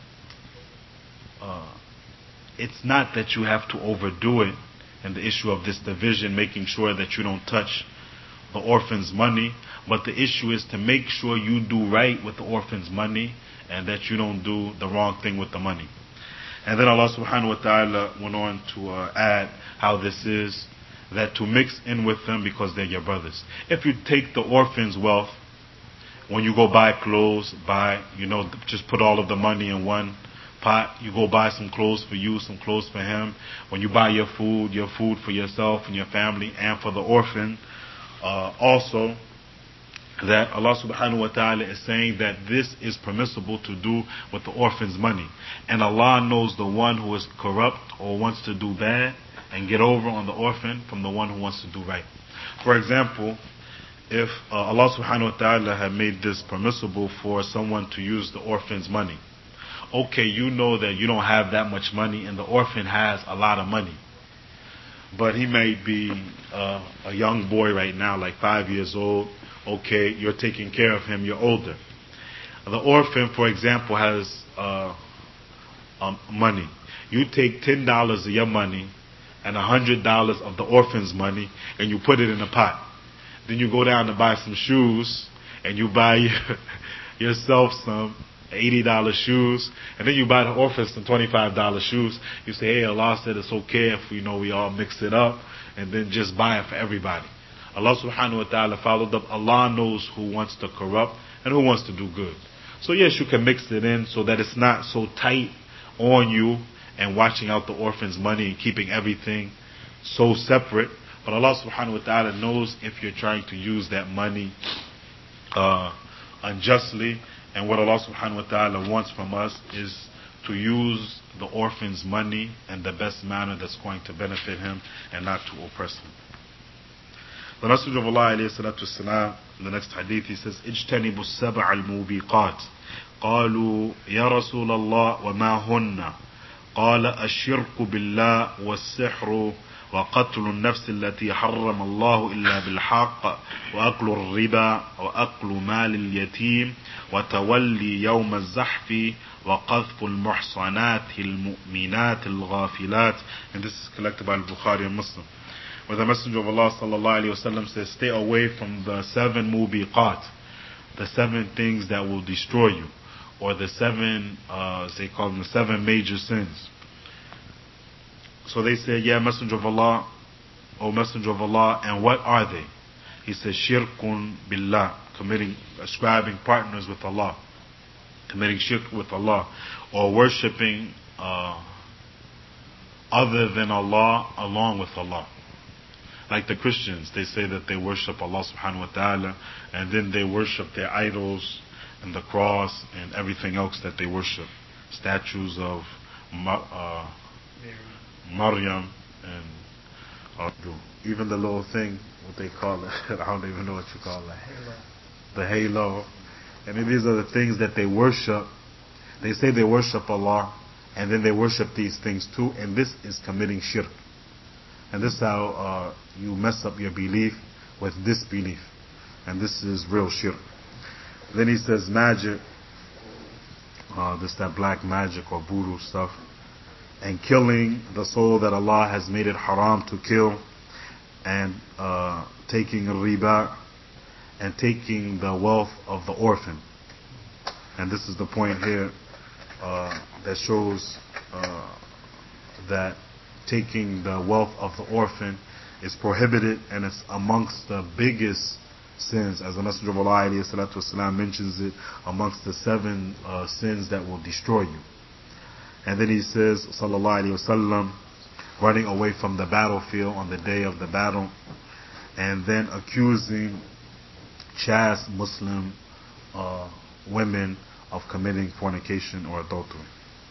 it's not that you have to overdo it in the issue of this division, making sure that you don't touch the orphan's money, but the issue is to make sure you do right with the orphan's money and that you don't do the wrong thing with the money. And then Allah subhanahu wa ta'ala went on to add how this is, that to mix in with them because they're your brothers. If you take the orphan's wealth, when you go buy clothes, just put all of the money in one pot, you go buy some clothes for you, some clothes for him. When you buy your food for yourself and your family and for the orphan. Also, that Allah subhanahu wa ta'ala is saying that this is permissible to do with the orphan's money. And Allah knows the one who is corrupt or wants to do bad and get over on the orphan from the one who wants to do right. For example, if Allah subhanahu wa ta'ala had made this permissible for someone to use the orphan's money, okay, you know that you don't have that much money and the orphan has a lot of money, but he may be a young boy right now, like 5 years old. Okay, you're taking care of him, you're older. The orphan, for example, has money. You take $10 of your money and $100 of the orphan's money, and you put it in a pot. Then you go down to buy some shoes, and you buy yourself some $80 shoes, and then you buy the orphans some $25 shoes. You say, hey, Allah said it's okay if we all mix it up, and then just buy it for everybody. Allah subhanahu wa ta'ala followed up, Allah knows who wants to corrupt and who wants to do good. So yes, you can mix it in so that it's not so tight on you and watching out the orphans' money and keeping everything so separate. But Allah subhanahu wa ta'ala knows if you're trying to use that money unjustly. And what Allah subhanahu wa ta'ala wants from us is to use the orphan's money in the best manner that's going to benefit him and not to oppress him. The Messenger of Allah alayhi salatu wasalam, in the next hadith, he says, اجتنبوا السبع الموبقات قالوا يا رسول الله وما هن قال الشرك بالله والسحر وقتل النفس التي حرم الله إلا بالحق وأكل الربا وأكل مال اليتيم وتولي يوم الزحف وقذف المحصنات المؤمنات الغافلات. And this is collected by Bukhari and Muslim, where the Messenger of Allah sallallahu alaihi wasallam says, stay away from the 7 mubiqat, the 7 things that will destroy you, or the 7, they call them the 7 major sins. So they said, yeah, Messenger of Allah, O Messenger of Allah, and what are they? He says, shirkun billah, ascribing partners with Allah, committing shirk with Allah, or worshipping other than Allah along with Allah. Like the Christians, they say that they worship Allah subhanahu wa ta'ala, and then they worship their idols and the cross and everything else that they worship. Statues of Maryam and even the little thing, what they call it, I don't even know what you call it. Halo. The halo. And then these are the things that they worship. They say they worship Allah, and then they worship these things too, and this is committing shirk. And this is how you mess up your belief with disbelief. And this is real shirk. Then he says magic, that black magic or voodoo stuff, and killing the soul that Allah has made it haram to kill, and taking riba, and taking the wealth of the orphan. And this is the point here that shows that taking the wealth of the orphan is prohibited, and it's amongst the biggest sins, as the Messenger of Allah alayhi salatu wasalam mentions it, amongst the 7 sins that will destroy you. And then he says, sallallahu alayhi wasallam, running away from the battlefield on the day of the battle, and then accusing chaste Muslim women of committing fornication or adultery.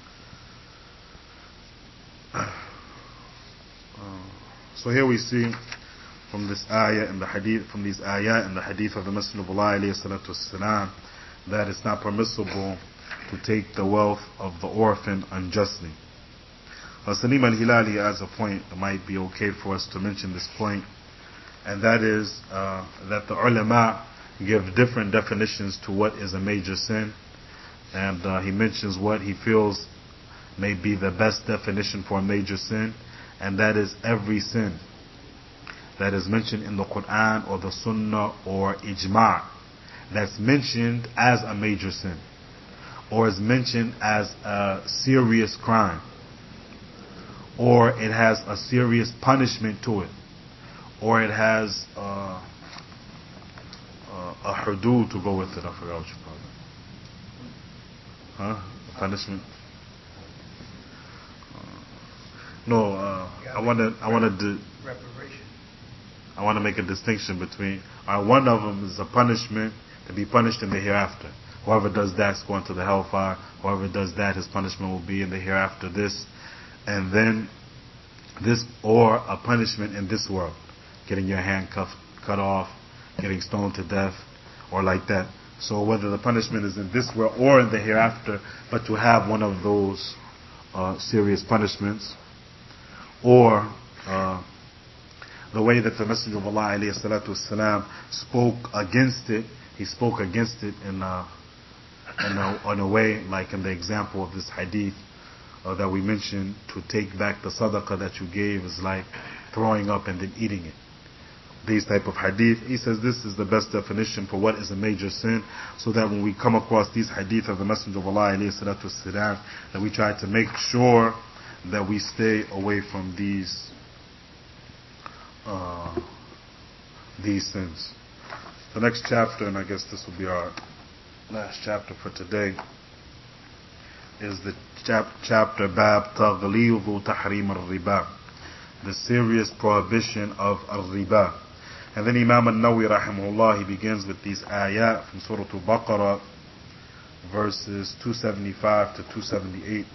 So here we see from this ayah and the hadith, from these ayah and the hadith of the Messenger of Allah alayhi salatu wasalam, that it's not permissible to take the wealth of the orphan unjustly. Salim al-Hilali adds a point that might be okay for us to mention this point, and that is that the ulama give different definitions to what is a major sin, and he mentions what he feels may be the best definition for a major sin, and that is every sin that is mentioned in the Quran or the Sunnah or Ijma' that's mentioned as a major sin, or is mentioned as a serious crime, or it has a serious punishment to it, or it has a hudud to go with it. I forgot what you call it. A punishment. I want to make a distinction between one of them is a punishment to be punished in the hereafter. Whoever does that is going to the hellfire. Whoever does that, his punishment will be in the hereafter. This, and then this, or a punishment in this world, getting your hand cut off, getting stoned to death, or like that. So whether the punishment is in this world or in the hereafter, but to have one of those serious punishments, or the way that the Messenger of Allah alayhi salatu wasalam spoke against it, he spoke against it in a way, like in the example of this hadith that we mentioned, to take back the sadaqah that you gave is like throwing up and then eating it. These type of hadith, he says this is the best definition for what is a major sin, so that when we come across these hadith of the Messenger of Allah alayhi salatu wasalam, that we try to make sure that we stay away from these sins. The next chapter, and I guess this will be our last chapter for today, is the chapter Bab Taghlidhu Tahrim al-Riba, the serious prohibition of al-Riba. And then Imam al-Nawawi rahimahullah, he begins with these ayat from Surah Al-Baqarah, verses 275 to 278.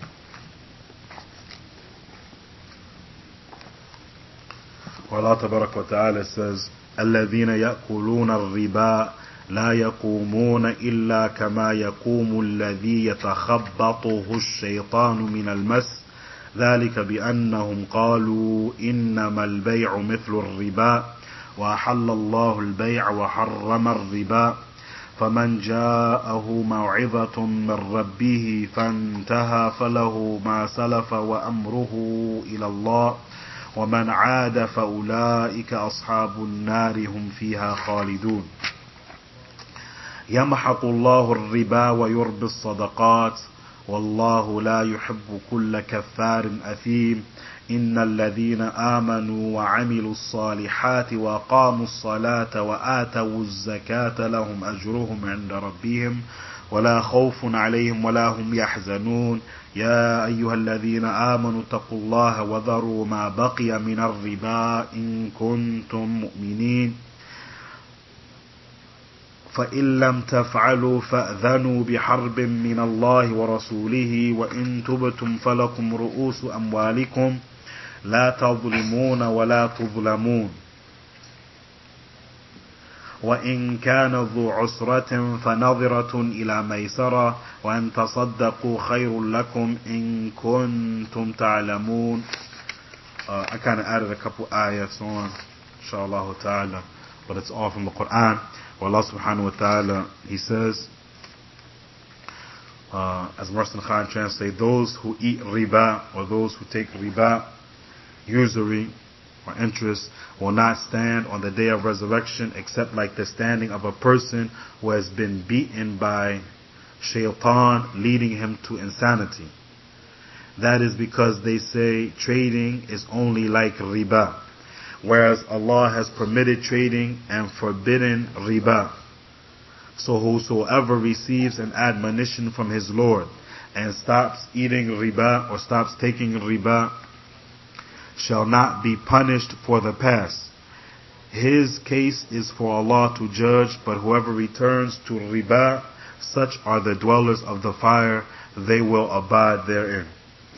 Where Allah tabarak wa ta'ala says, الذين يأكلون الربا لا يقومون إلا كما يقوم الذي يتخبطه الشيطان من المس ذلك بأنهم قالوا إنما البيع مثل الربا وأحل الله البيع وحرم الربا فمن جاءه موعظة من ربه فانتهى فله ما سلف وأمره إلى الله ومن عاد فأولئك أصحاب النار هم فيها خالدون يمحق الله الربا ويربي الصدقات والله لا يحب كل كفار أثيم إن الذين آمنوا وعملوا الصالحات وأقاموا الصلاة وآتوا الزكاة لهم أجرهم عند ربهم ولا خوف عليهم ولا هم يحزنون يا أيها الذين آمنوا اتقوا الله وذروا ما بقي من الربا إن كنتم مؤمنين فإن لم تفعلوا فأذنوا بحرب من الله ورسوله وإن تبتم فلكم رؤوس أموالكم لا تظلمون ولا تظلمون وإن كان ذو عسرة فنظرة إلى ميسرة وأن تصدقوا خير لكم إن كنتم تعلمون. I kind of added a couple ayats on, inshallah ta'ala, but it's all from the Quran. Where Allah subhanahu wa ta'ala, He says, as Marsan Khan translates, those who eat riba, or those who take riba, usury or interest, will not stand on the day of resurrection except like the standing of a person who has been beaten by shaitan, leading him to insanity. That is because they say trading is only like riba, whereas Allah has permitted trading and forbidden riba. So whosoever receives an admonition from his Lord and stops eating riba or stops taking riba shall not be punished for the past. His case is for Allah to judge, but whoever returns to riba, such are the dwellers of the fire, they will abide therein.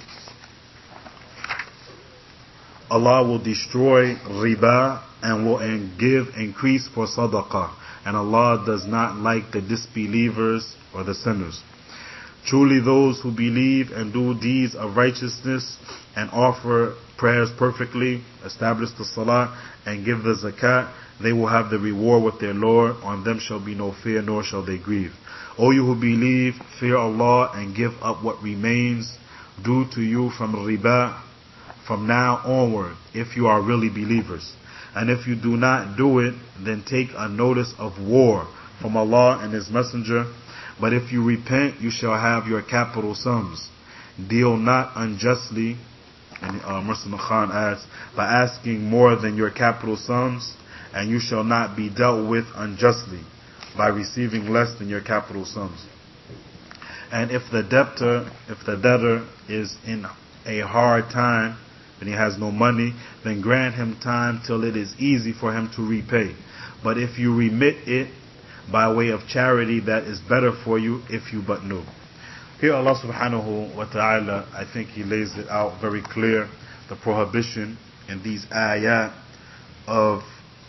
Allah will destroy riba and will give increase for sadaqah, and Allah does not like the disbelievers or the sinners. Truly those who believe and do deeds of righteousness and offer prayers perfectly, establish the salah and give the zakat, they will have the reward with their Lord. On them shall be no fear, nor shall they grieve. O you who believe, fear Allah and give up what remains due to you from riba from now onward, if you are really believers. And if you do not do it, then take a notice of war from Allah and His Messenger. But if you repent, you shall have your capital sums. Deal not unjustly, and Muslim Khan adds, by asking more than your capital sums, and you shall not be dealt with unjustly by receiving less than your capital sums. And if the debtor is in a hard time, and he has no money, then grant him time till it is easy for him to repay. But if you remit it by way of charity, that is better for you if you but knew. Here Allah subhanahu wa ta'ala, I think He lays it out very clear, the prohibition in these ayat of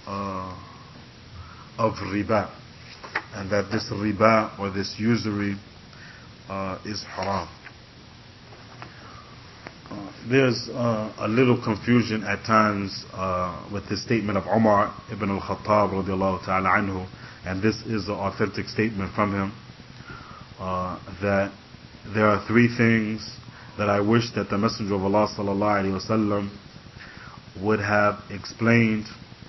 riba, and that this riba or this usury is haram. There's a little confusion at times with the statement of Umar ibn al-Khattab radiallahu ta'ala anhu, and this is an authentic statement from him, that there are three things that I wish that the Messenger of Allah sallallahu alaihi wasallam would have explained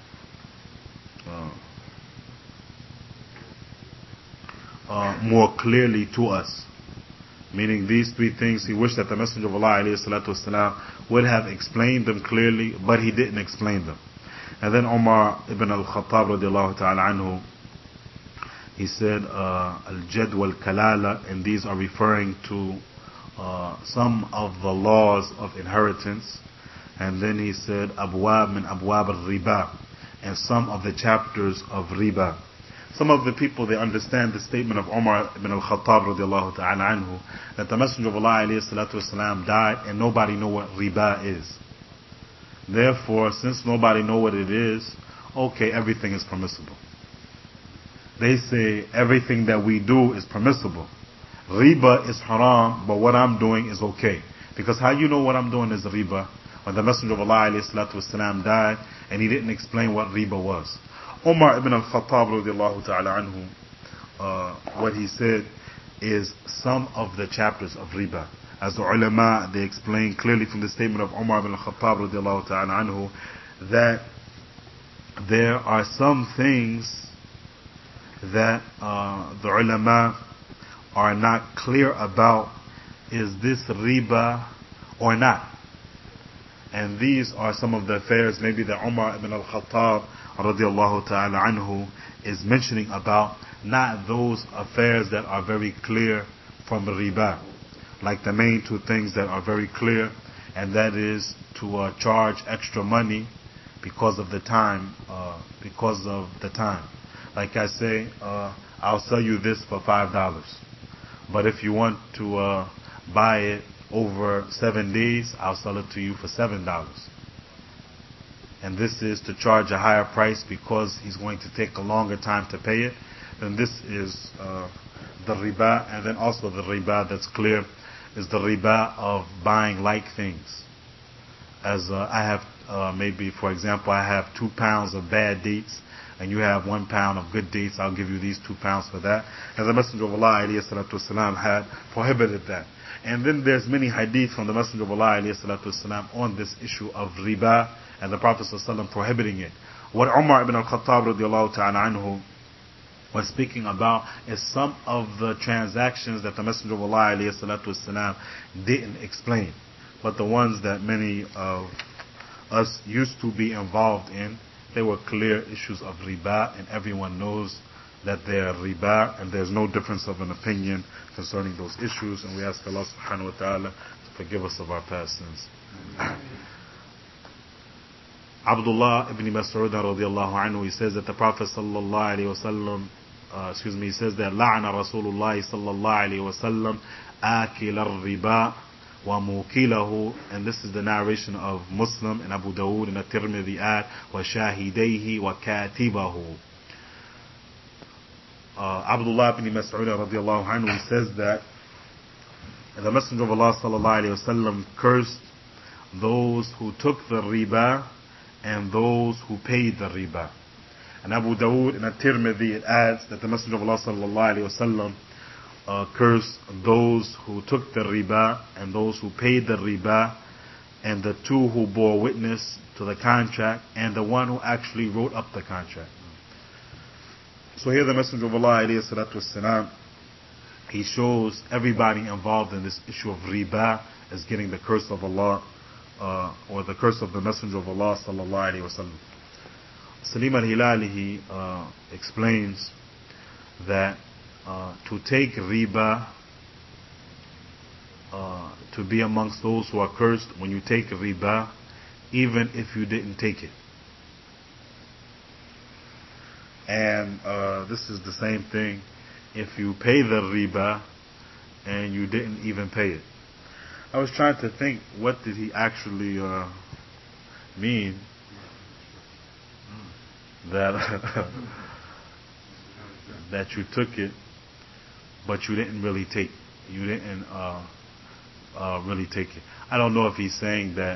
more clearly to us. Meaning these three things, he wished that the Messenger of Allah alayhi salatu wasalam would have explained them clearly, but he didn't explain them. And then Umar ibn al-Khattab radiallahu ta'ala anhu, he said, al-Jad wal-Kalala, and these are referring to some of the laws of inheritance. And then he said, Abwab min Abwab al-Riba, and some of the chapters of Riba. Some of the people, they understand the statement of Umar ibn al-Khattab radiallahu ta'ala anhu, that the Messenger of Allah alayhi salatu wasalam died and nobody know what riba is. Therefore, since nobody know what it is, okay, everything is permissible. They say everything that we do is permissible. Riba is haram, but what I'm doing is okay. Because how you know what I'm doing is riba? When the Messenger of Allah alayhi salatu wasalam died and he didn't explain what riba was. Umar ibn al-Khattab radiallahu ta'ala anhu, what he said is some of the chapters of riba. As the ulama, they explain clearly from the statement of Umar ibn al-Khattab radiallahu ta'ala anhu, that there are some things that the ulama are not clear about, is this riba or not? And these are some of the affairs maybe that Umar ibn al-Khattab radiallahu ta'ala anhu is mentioning about, not those affairs that are very clear from the riba. Like the main two things that are very clear, and that is to charge extra money because of the time. Like I say, I'll sell you this for $5. But if you want to buy it over 7 days, I'll sell it to you for $7. And this is to charge a higher price because he's going to take a longer time to pay it, then this is the riba. And then also the riba that's clear is the riba of buying like things. As I have, maybe for example, I have 2 pounds of bad dates and you have 1 pound of good dates, I'll give you these 2 pounds for that. And the Messenger of Allah alayhi salatu wasalam had prohibited that. And then there's many hadith from the Messenger of Allah alayhi salatu wasalam on this issue of riba, and the Prophet ﷺ prohibiting it. What Umar ibn al-Khattab radiallahu ta'ala anhu was speaking about is some of the transactions that the Messenger of Allah alayhi salatu wasalam didn't explain. But the ones that many of us used to be involved in, they were clear issues of riba, and everyone knows that they are riba, and there's no difference of an opinion concerning those issues. And we ask Allah subhanahu wa ta'ala to forgive us of our past sins. Abdullah ibn Mas'ud radiallahu anhu, he says that the Prophet sallallahu alayhi wasallam, he says that la'ana Rasulullah sallallahu alayhi wasallam akil al-riba wa mukilahu, and this is the narration of Muslim and Abu Dawood and At-Tirmidhi at wa shahidayhi wa katibahu. Abdullah ibn Mas'ud radiallahu anhu, he says that the Messenger of Allah sallallahu alayhi wasallam cursed those who took the riba and those who paid the riba. And Abu Dawood and At-Tirmidhi, it adds that the Messenger of Allah sallallahu alayhi wasallam cursed those who took the riba and those who paid the riba, and the two who bore witness to the contract, and the one who actually wrote up the contract. So here the Messenger of Allah alayhi salatu wasalam, he shows everybody involved in this issue of riba as getting the curse of Allah, or the curse of the Messenger of Allah sallallahu alaihi wasallam. Salim al-Hilali, he explains that to take riba, to be amongst those who are cursed when you take riba, even if you didn't take it. And this is the same thing if you pay the riba and you didn't even pay it. I was trying to think, what did he actually mean that that you took it, but you didn't really take really take it. I don't know if he's saying that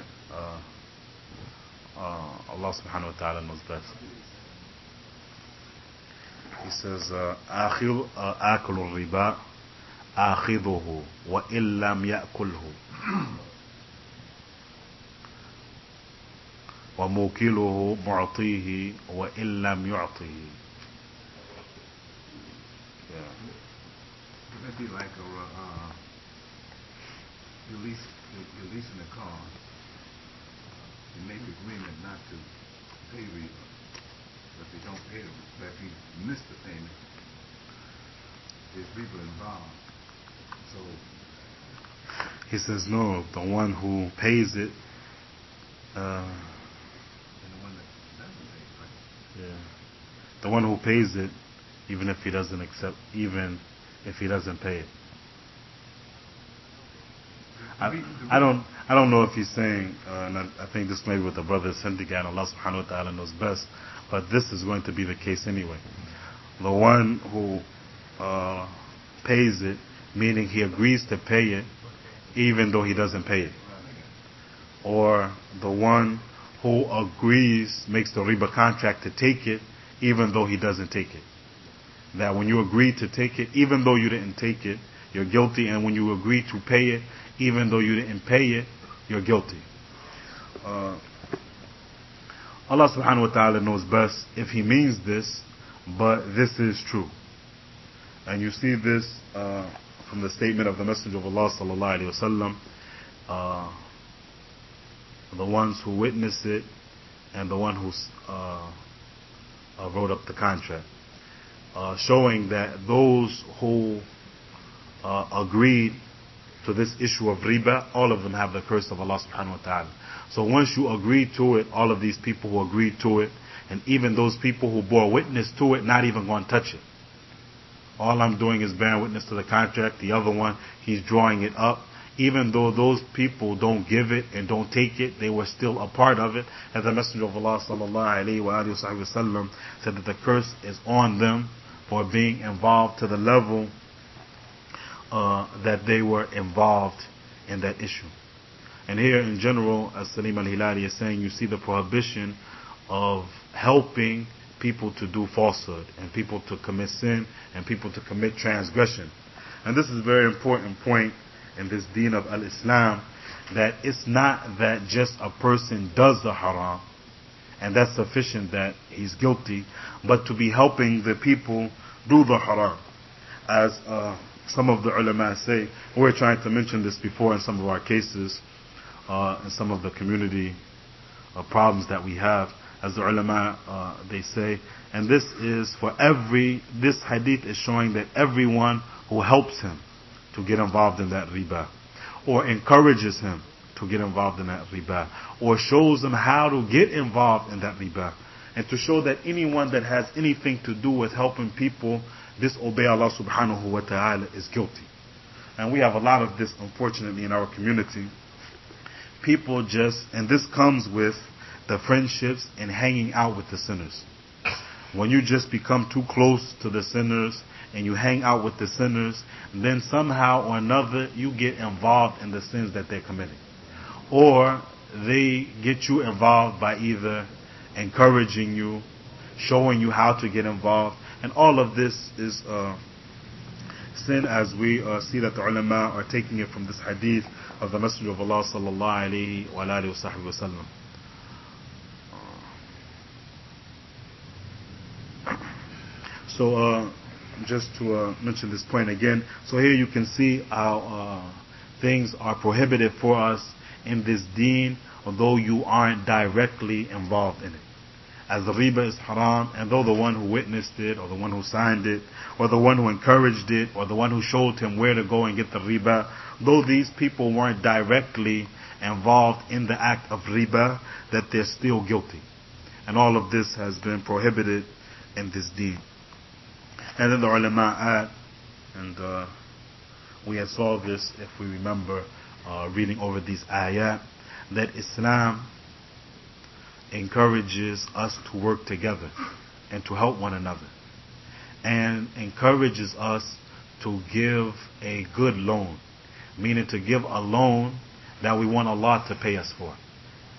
Allah subhanahu wa ta'ala knows best. He says, آخل الربا آخذه وإن لم يأكله وموكله معطيه وإن لم يعطه. It'd be like you're leasing a car. You make agreement not to pay Riba. But if you don't pay them, but if you miss the payment, there's Riba involved. So he says no, the one who pays it and the one that doesn't pay, right? yeah, the one who pays it, even if he doesn't pay it. I don't know if he's saying, and I think this may be what the brother is hinting at, Allah subhanahu wa ta'ala knows best, but this is going to be the case anyway. The one who pays it, meaning he agrees to pay it, even though he doesn't pay it. Or the one who agrees, makes the riba contract to take it, even though he doesn't take it. That when you agree to take it, even though you didn't take it, you're guilty, and when you agree to pay it, even though you didn't pay it, you're guilty. Allah subhanahu wa ta'ala knows best if he means this, but this is true. And you see this from the statement of the Messenger of Allah sallallahu alayhi wa sallam, the ones who witness it and the one who wrote up the contract, showing that those who agreed to this issue of riba, all of them have the curse of Allah subhanahu wa ta'ala. So once you agree to it, all of these people who agreed to it, and even those people who bore witness to it, not even going to touch it. All I'm doing is bearing witness to the contract. The other one, he's drawing it up. Even though those people don't give it and don't take it, they were still a part of it. As the Messenger of Allah sallallahu alayhi wa sallam said that the curse is on them for being involved to the level that they were involved in that issue. And here in general, as Salim al-Hilali is saying, you see the prohibition of helping people to do falsehood and people to commit sin and people to commit transgression. And this is a very important point in this deen of al-Islam, that it's not that just a person does the haram and that's sufficient that he's guilty, but to be helping the people do the haram. As some of the ulama say, we're trying to mention this before in some of our cases, in some of the community problems that we have, as the ulama they say, and this hadith is showing that everyone who helps him to get involved in that riba, or encourages him to get involved in that riba, or shows him how to get involved in that riba, and to show that anyone that has anything to do with helping people disobey Allah subhanahu wa ta'ala is guilty. And we have a lot of this, unfortunately, in our community. People and this comes with the friendships and hanging out with the sinners. When you just become too close to the sinners and you hang out with the sinners, then somehow or another you get involved in the sins that they're committing. Or they get you involved by either encouraging you, showing you how to get involved. And all of this is sin, as we see that the ulama are taking it from this hadith of the Messenger of Allah sallallahu alayhi wa alihi wa sallam. So just to mention this point again, so here you can see how things are prohibited for us in this deen, although you aren't directly involved in it. As the riba is haram, and though the one who witnessed it, or the one who signed it, or the one who encouraged it, or the one who showed him where to go and get the riba, though these people weren't directly involved in the act of riba, that they're still guilty. And all of this has been prohibited in this deen. And then the ulama add, and we had saw this if we remember reading over these ayat, that Islam encourages us to work together and to help one another, and encourages us to give a good loan, meaning to give a loan that we want Allah to pay us for.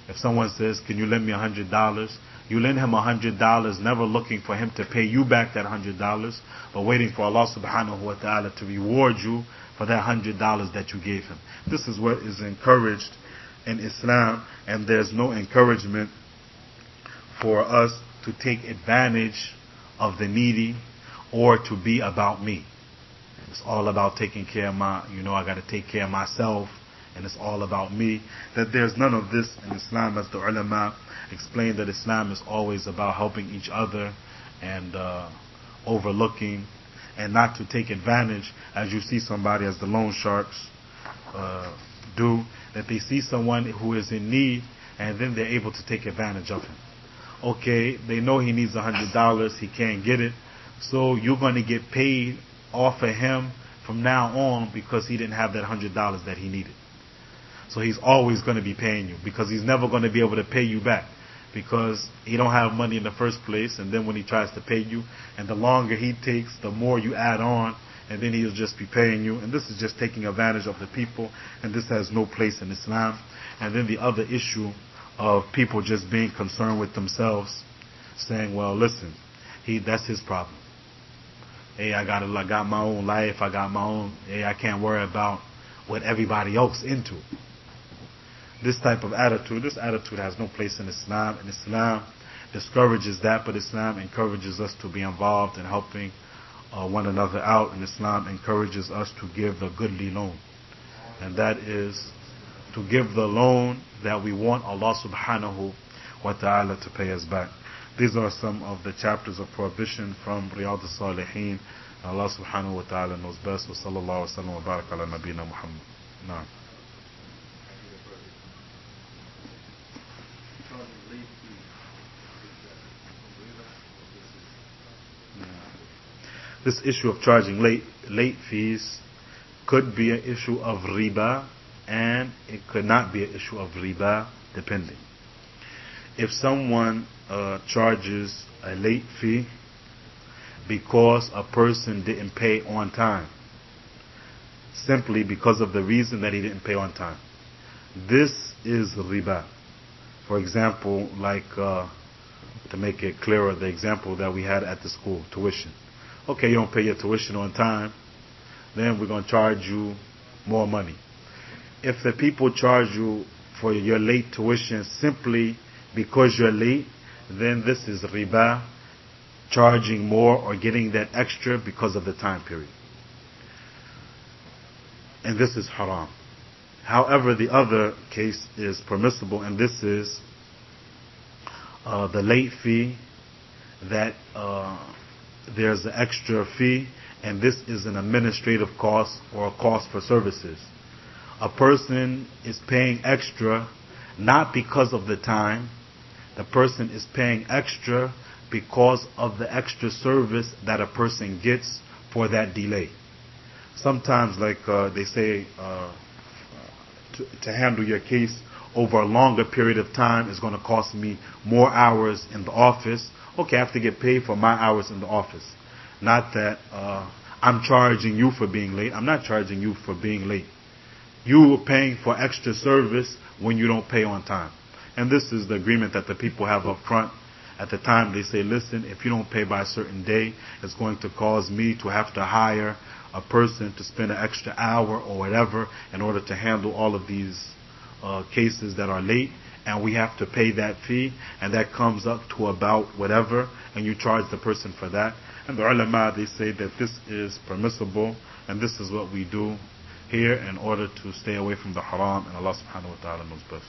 If someone says, can you lend me $100? You lend him $100, never looking for him to pay you back that $100, but waiting for Allah subhanahu wa ta'ala to reward you for that $100 that you gave him. This is what is encouraged in Islam, and there's no encouragement for us to take advantage of the needy or to be about me. It's all about taking care of I got to take care of myself, and it's all about me. That there's none of this in Islam, as the ulama explained, that Islam is always about helping each other and overlooking, and not to take advantage, as you see somebody, as the loan sharks do, that they see someone who is in need and then they're able to take advantage of him. Okay, they know he needs $100, he can't get it, so you're going to get paid off of him from now on because he didn't have that $100 that he needed. So he's always going to be paying you, because he's never going to be able to pay you back, because he don't have money in the first place, and then when he tries to pay you, and the longer he takes, the more you add on, and then he'll just be paying you. And this is just taking advantage of the people, and this has no place in Islam. And then the other issue of people just being concerned with themselves, saying, well, listen, that's his problem. Hey, I got my own life, I can't worry about what everybody else into. This type of attitude, this attitude has no place in Islam, and Islam discourages that, but Islam encourages us to be involved in helping one another out, and Islam encourages us to give the goodly loan, and that is to give the loan that we want Allah subhanahu wa ta'ala to pay us back. These are some of the chapters of prohibition from Riyadh al-Salihin. Allah subhanahu wa ta'ala knows best. Wa sallallahu wa sallam wa barak ala nabina Muhammad. Naam. This issue of charging late fees could be an issue of riba, and it could not be an issue of riba, depending. If someone charges a late fee because a person didn't pay on time, simply because of the reason that he didn't pay on time, this is riba. For example, to make it clearer, the example that we had at the school, tuition. Okay, you don't pay your tuition on time, then we're going to charge you more money. If the people charge you for your late tuition simply because you're late, then this is riba, charging more or getting that extra because of the time period. And this is haram. However, the other case is permissible, and this is the late fee, that there's an extra fee, and this is an administrative cost or a cost for services. A person is paying extra not because of the time. The person is paying extra because of the extra service that a person gets for that delay. Sometimes, they say, to handle your case over a longer period of time is going to cost me more hours in the office. Okay, I have to get paid for my hours in the office. Not that I'm charging you for being late. I'm not charging you for being late. You are paying for extra service when you don't pay on time. And this is the agreement that the people have up front. At the time, they say, listen, if you don't pay by a certain day, it's going to cause me to have to hire a person to spend an extra hour or whatever in order to handle all of these cases that are late. And we have to pay that fee, and that comes up to about whatever, and you charge the person for that. And the ulama, they say that this is permissible, and this is what we do here in order to stay away from the haram, and Allah subhanahu wa ta'ala knows best.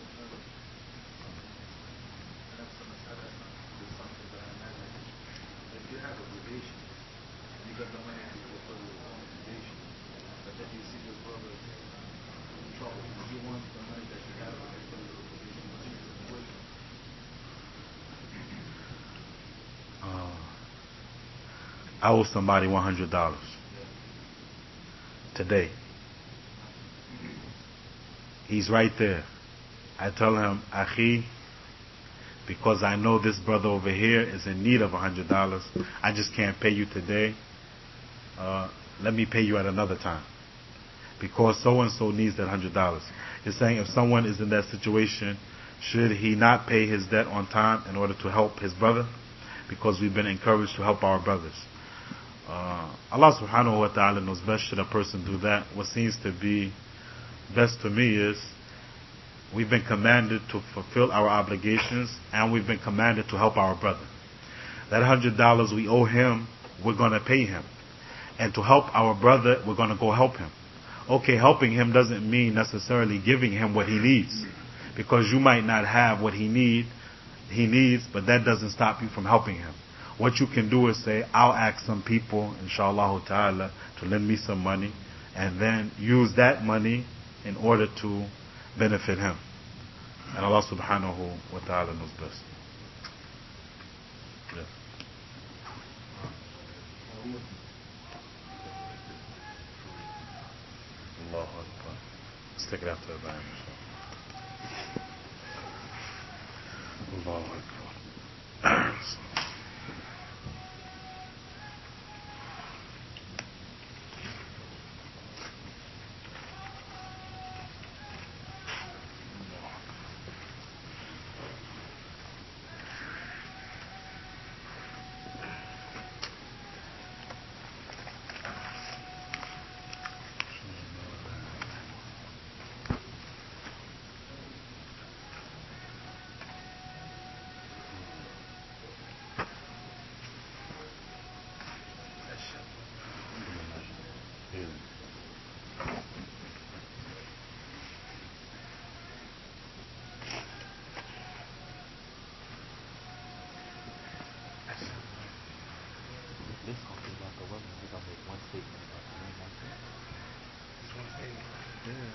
If you have a relation, and you got the money to go for the relation, but then you see your brother in trouble, you want the money that you have to go for the relation. I owe somebody $100 today. He's right there. I tell him, Akhi, because I know this brother over here is in need of $100, I just can't pay you today. Let me pay you at another time, because so-and-so needs that $100. You're saying if someone is in that situation, Should he not pay his debt on time in order to help his brother? Because we've been encouraged to help our brothers. Allah subhanahu wa ta'ala knows best should a person do that. What seems to be best to me is we've been commanded to fulfill our obligations, and we've been commanded to help our brother. That $100 we owe him, we're going to pay him. And to help our brother, we're going to go help him. Okay, helping him doesn't mean necessarily giving him what he needs, because you might not have what he needs, but that doesn't stop you from helping him. What you can do is say, I'll ask some people, inshallah ta'ala, to lend me some money, and then use that money in order to benefit him. And Allah subhanahu wa ta'ala knows best. Yes. Allahu Akbar. Let's take it after the Bayan, inshallah. Allahu Akbar. This gonna be like a woman. We're gonna make one statement about the name like that. Just one statement. Yeah.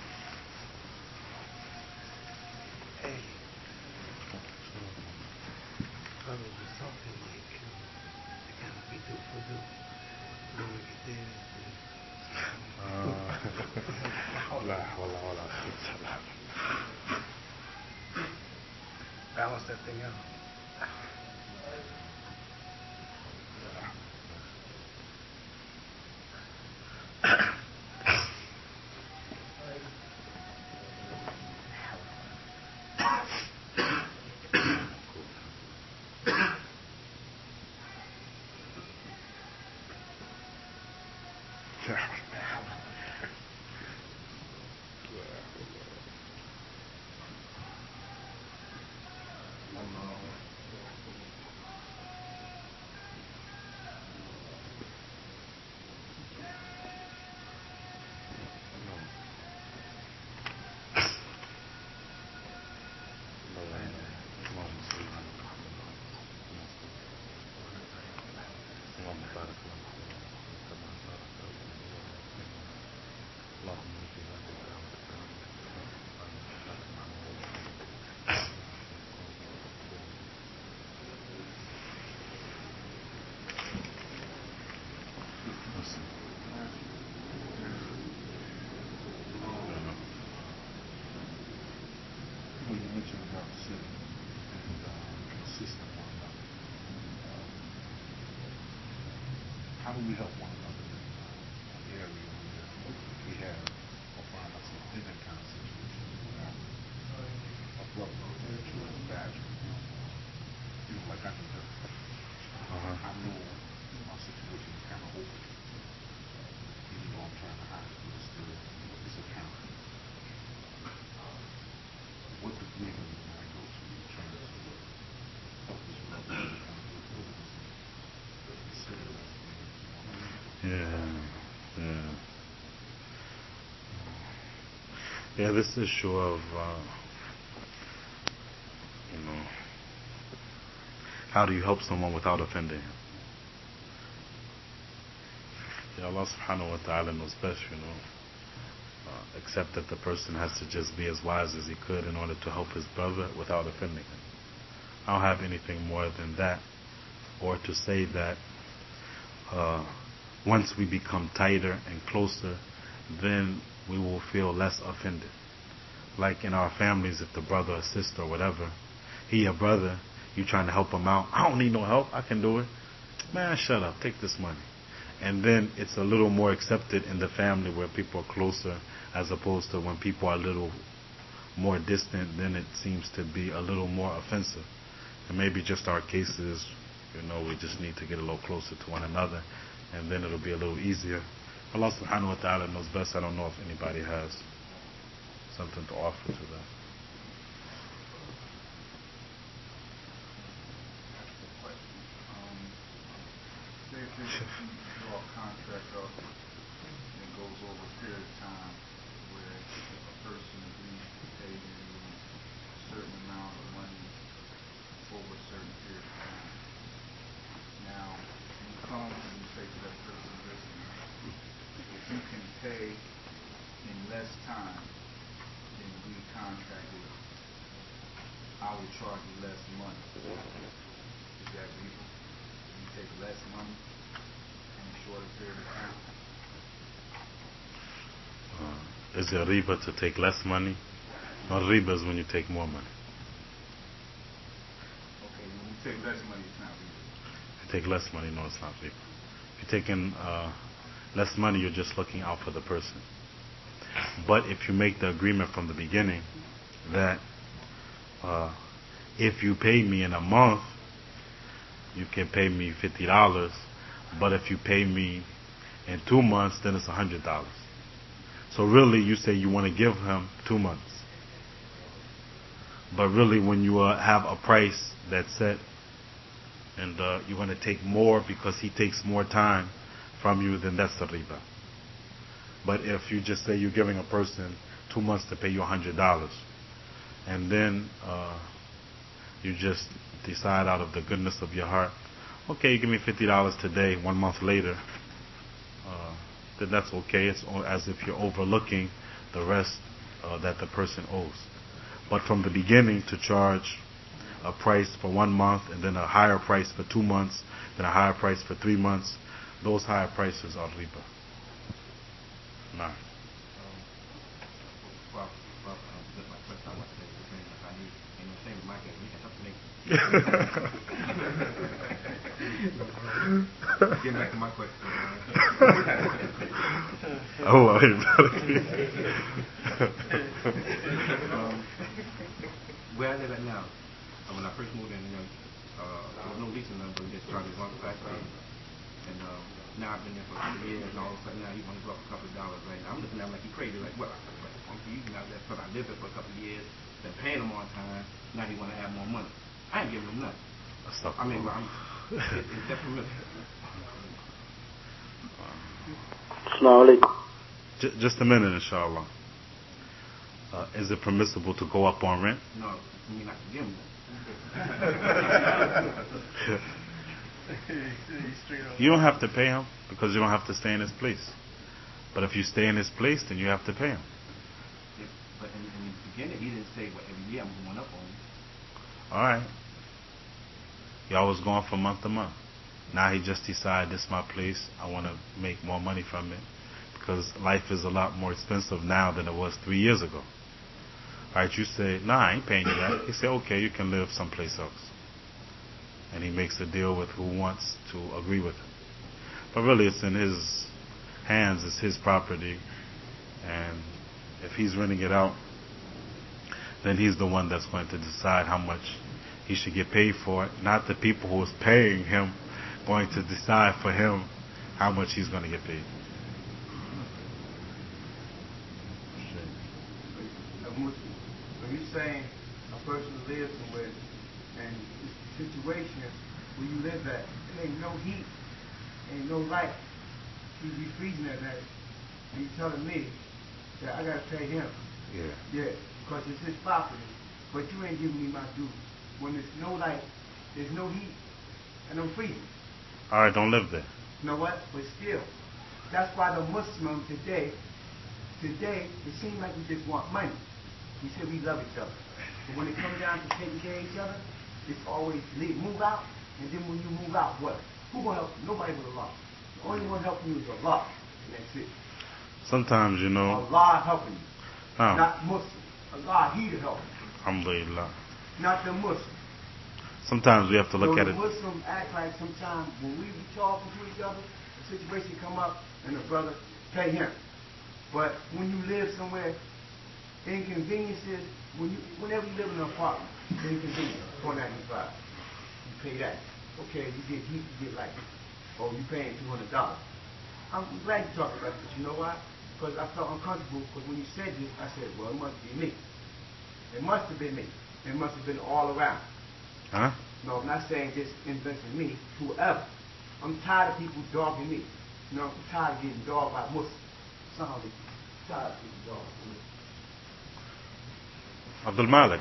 Hey. Brothers was something like it gotta be do for do. When we get there, balance that thing out. How do we help one another in an area where we have or find ourselves in that kind of situation where a brother is bad, like I can help. I know my situation is kind of open, even though I'm trying to hide it, but it's still, it's apparent. What degree do I go to in trying to help this brother kind of consider that? Yeah, this issue of, how do you help someone without offending him? Yeah, Allah subhanahu wa ta'ala knows best, except that the person has to just be as wise as he could in order to help his brother without offending him. I don't have anything more than that, or to say that once we become tighter and closer, then we will feel less offended. Like in our families, if the brother or sister or whatever, he your brother, you trying to help him out, I don't need no help, I can do it. Man, shut up, take this money. And then it's a little more accepted in the family where people are closer, as opposed to when people are a little more distant, then it seems to be a little more offensive. And maybe just our cases, we just need to get a little closer to one another, and then it'll be a little easier. Allah subhanahu wa ta'ala knows best. I don't know if anybody has something to offer to that. Say if you draw a contract up and it goes over a period of time where a person agrees to pay you a certain amount of money over a certain period of time. Now, you come and you say to that person, listen, if you can pay in less time than we contracted, I will charge you less money. Is that legal? You take less money in a shorter period of time? Is it riba to take less money? No, riba is when you take more money. Okay, when you take less money, it's not riba. If you take less money, no, it's not riba. If you're taking less money, you're just looking out for the person. But if you make the agreement from the beginning that if you pay me in a month, you can pay me $50, but if you pay me in 2 months, then it's $100. So really, you say you want to give him 2 months. But really, when you have a price that's set, and you're going to take more because he takes more time from you, then that's the riba. But if you just say you're giving a person 2 months to pay you $100, and then you just decide out of the goodness of your heart, okay, you give me $50 today, 1 month later, then that's okay. It's as if you're overlooking the rest that the person owes. But from the beginning, to charge a price for 1 month and then a higher price for 2 months, then a higher price for 3 months, those higher prices are riba. Nah. Getting back to my question. Allah, where I live at now, when I first moved in, there was no leasing number, we just charged one factor. And now I've been there for a couple of years, and all of a sudden now he wants to go up a couple of dollars right now. I'm looking at him like he's crazy, like, what? I'm using out there because I lived there for a couple of years, been paying him on time, now he want to add more money. I ain't giving him nothing. I mean, well, it's definitely. Just a minute, inshallah. Is it permissible to go up on rent? No, I mean, I can give him that. You don't have to pay him because you don't have to stay in his place. But if you stay in his place, then you have to pay him. But in the beginning, he didn't say, well, every year I'm going up on you. All right. Y'all was going from month to month. Now he just decided, this is my place. I want to make more money from it. Because life is a lot more expensive now than it was 3 years ago. All right, you say, nah, I ain't paying you that. He say, okay, you can live someplace else. And he makes a deal with who wants to agree with him. But really, it's in his hands. It's his property. And if he's renting it out, then he's the one that's going to decide how much he should get paid for it. Not the people who is paying him going to decide for him how much he's going to get paid. When you're saying a person lives somewhere and the situation where you live at, there ain't no heat, ain't no light, you be freezing at night, and you telling me that I gotta pay him. Yeah, because it's his property, but you ain't giving me my due. When there's no light, there's no heat, and I'm freezing. All right, don't live there. You know what? But still, that's why the Muslim today, it seems like we just want money. We say we love each other. But when it comes down to taking care of each other, it's always move out, and then when you move out, what? Who gonna help you? Nobody but Allah. The only one helping you is Allah, and that's it. Sometimes, Allah helping you. Oh. Not Muslim. Allah, He to help you. Alhamdulillah. Not the Muslim. Sometimes we have to look at the it. Muslims act like sometimes when we be talking to each other, a situation come up, and the brother pay him. But when you live somewhere Inconveniences, whenever you live in an apartment, inconvenience, $495. You pay that. Okay, you get heat, you get light. Oh, you paying $200. I'm glad you talked about it, but you know why? Because I felt uncomfortable, because when you said this, I said, well, it must be me. It must have been me. It must have been all around. Huh? No, I'm not saying just inventing me, whoever. I'm tired of people dogging me. You know, I'm tired of getting dogged by Muslims. Sorry. I'm tired of getting dogged by Muslims. Abdul Malik.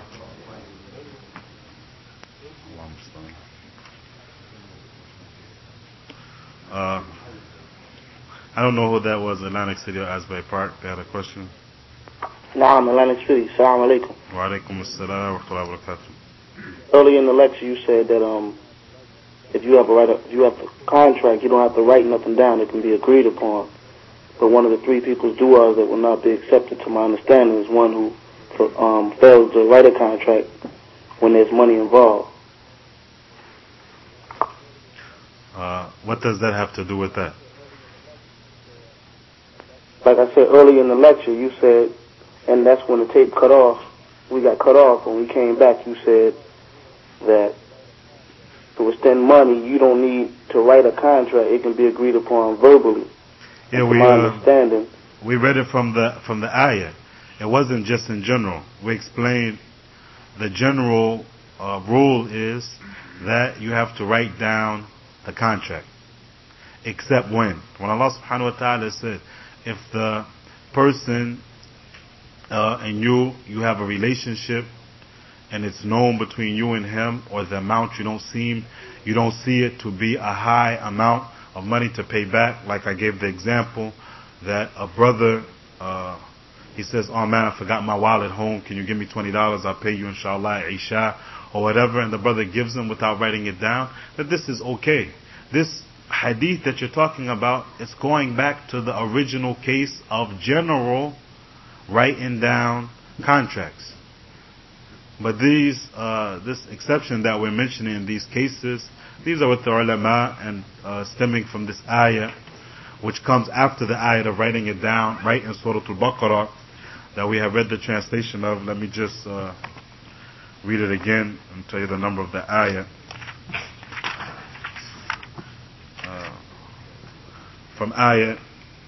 I don't know who that was, Atlantic City or Asbury Park. They had a question. Naam, Atlantic City. Assalamu alaikum. Wa alaikum assalam wa rahmatullahi wa barakatuh. Early in the lecture, you said that if you have a contract, you don't have to write nothing down. It can be agreed upon. But one of the three people's du'as that will not be accepted, to my understanding, is one who fails to write a contract when there's money involved. What does that have to do with that? Like I said earlier in the lecture, you said, and that's when the tape cut off. We got cut off. When we came back, you said that to extend money, you don't need to write a contract. It can be agreed upon verbally. Yeah, we read it from the ayah. It wasn't just in general. We explained the general rule is that you have to write down the contract, except when Allah subhanahu wa ta'ala said, if the person and you have a relationship and it's known between you and him, or the amount you don't see it to be a high amount of money to pay back. Like I gave the example that a brother he says, oh man, I forgot my wallet home, can you give me $20, I'll pay you inshallah Isha or whatever, and the brother gives him without writing it down, that this is okay. This hadith that you're talking about is going back to the original case of general writing down contracts. But this exception that we're mentioning in these cases, these are with the ulama and stemming from this ayah, which comes after the ayah of writing it down, right in Surah Al-Baqarah, that we have read the translation of. Let me just read it again and tell you the number of the ayah. From ayah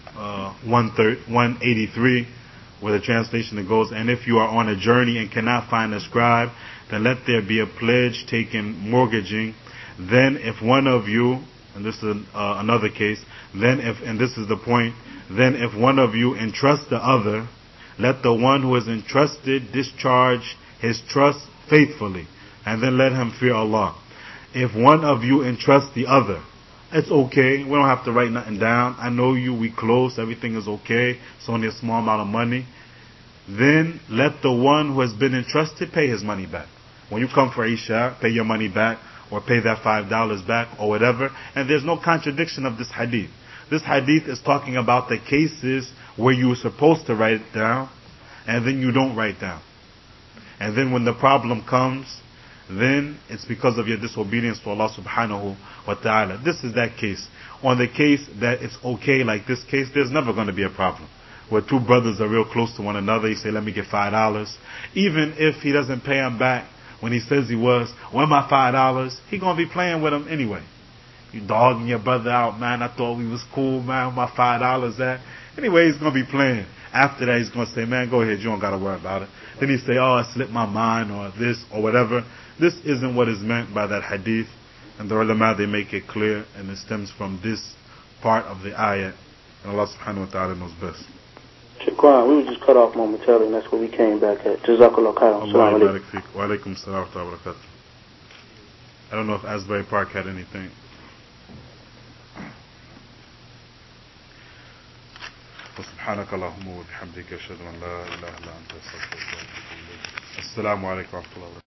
183, where the translation goes, and if you are on a journey and cannot find a scribe, then let there be a pledge taken mortgaging. Then if one of you, and this is another case, and this is the point, then if one of you entrusts the other, let the one who is entrusted discharge his trust faithfully, and then let him fear Allah. If one of you entrusts the other, it's okay, we don't have to write nothing down, I know you, we close, everything is okay, it's only a small amount of money. Then let the one who has been entrusted pay his money back. When you come for Isha, pay your money back, or pay that $5 back, or whatever. And there's no contradiction of this hadith. This hadith is talking about the cases where you were supposed to write it down, and then you don't write down. And then when the problem comes, then it's because of your disobedience to Allah subhanahu wa ta'ala. This is that case. On the case that it's okay, like this case, there's never going to be a problem. Where two brothers are real close to one another, you say, let me get $5. Even if he doesn't pay him back when he says he was, where my $5? He going to be playing with him anyway. You dogging your brother out, man, I thought we was cool, man, where my $5 at? Anyway, he's going to be playing. After that, he's going to say, man, go ahead, you don't got to worry about it. Then he say, oh, I slipped my mind, or this, or whatever. This isn't what is meant by that hadith. And the ulama, they make it clear, and it stems from this part of the ayah. And Allah subhanahu wa ta'ala knows best. Shukran, we were just cut off momentarily, and that's where we came back at. Jazakallah khairan. Assalamu alaikum. Wa alaikum assalam wa barakatuh. I don't know if Asbury Park had anything. سبحانك اللهم وبحمدك أشهد أن لا إله إلا أنت أستغفرك وأتوب إليك. السلام عليكم ورحمة الله وبركاته.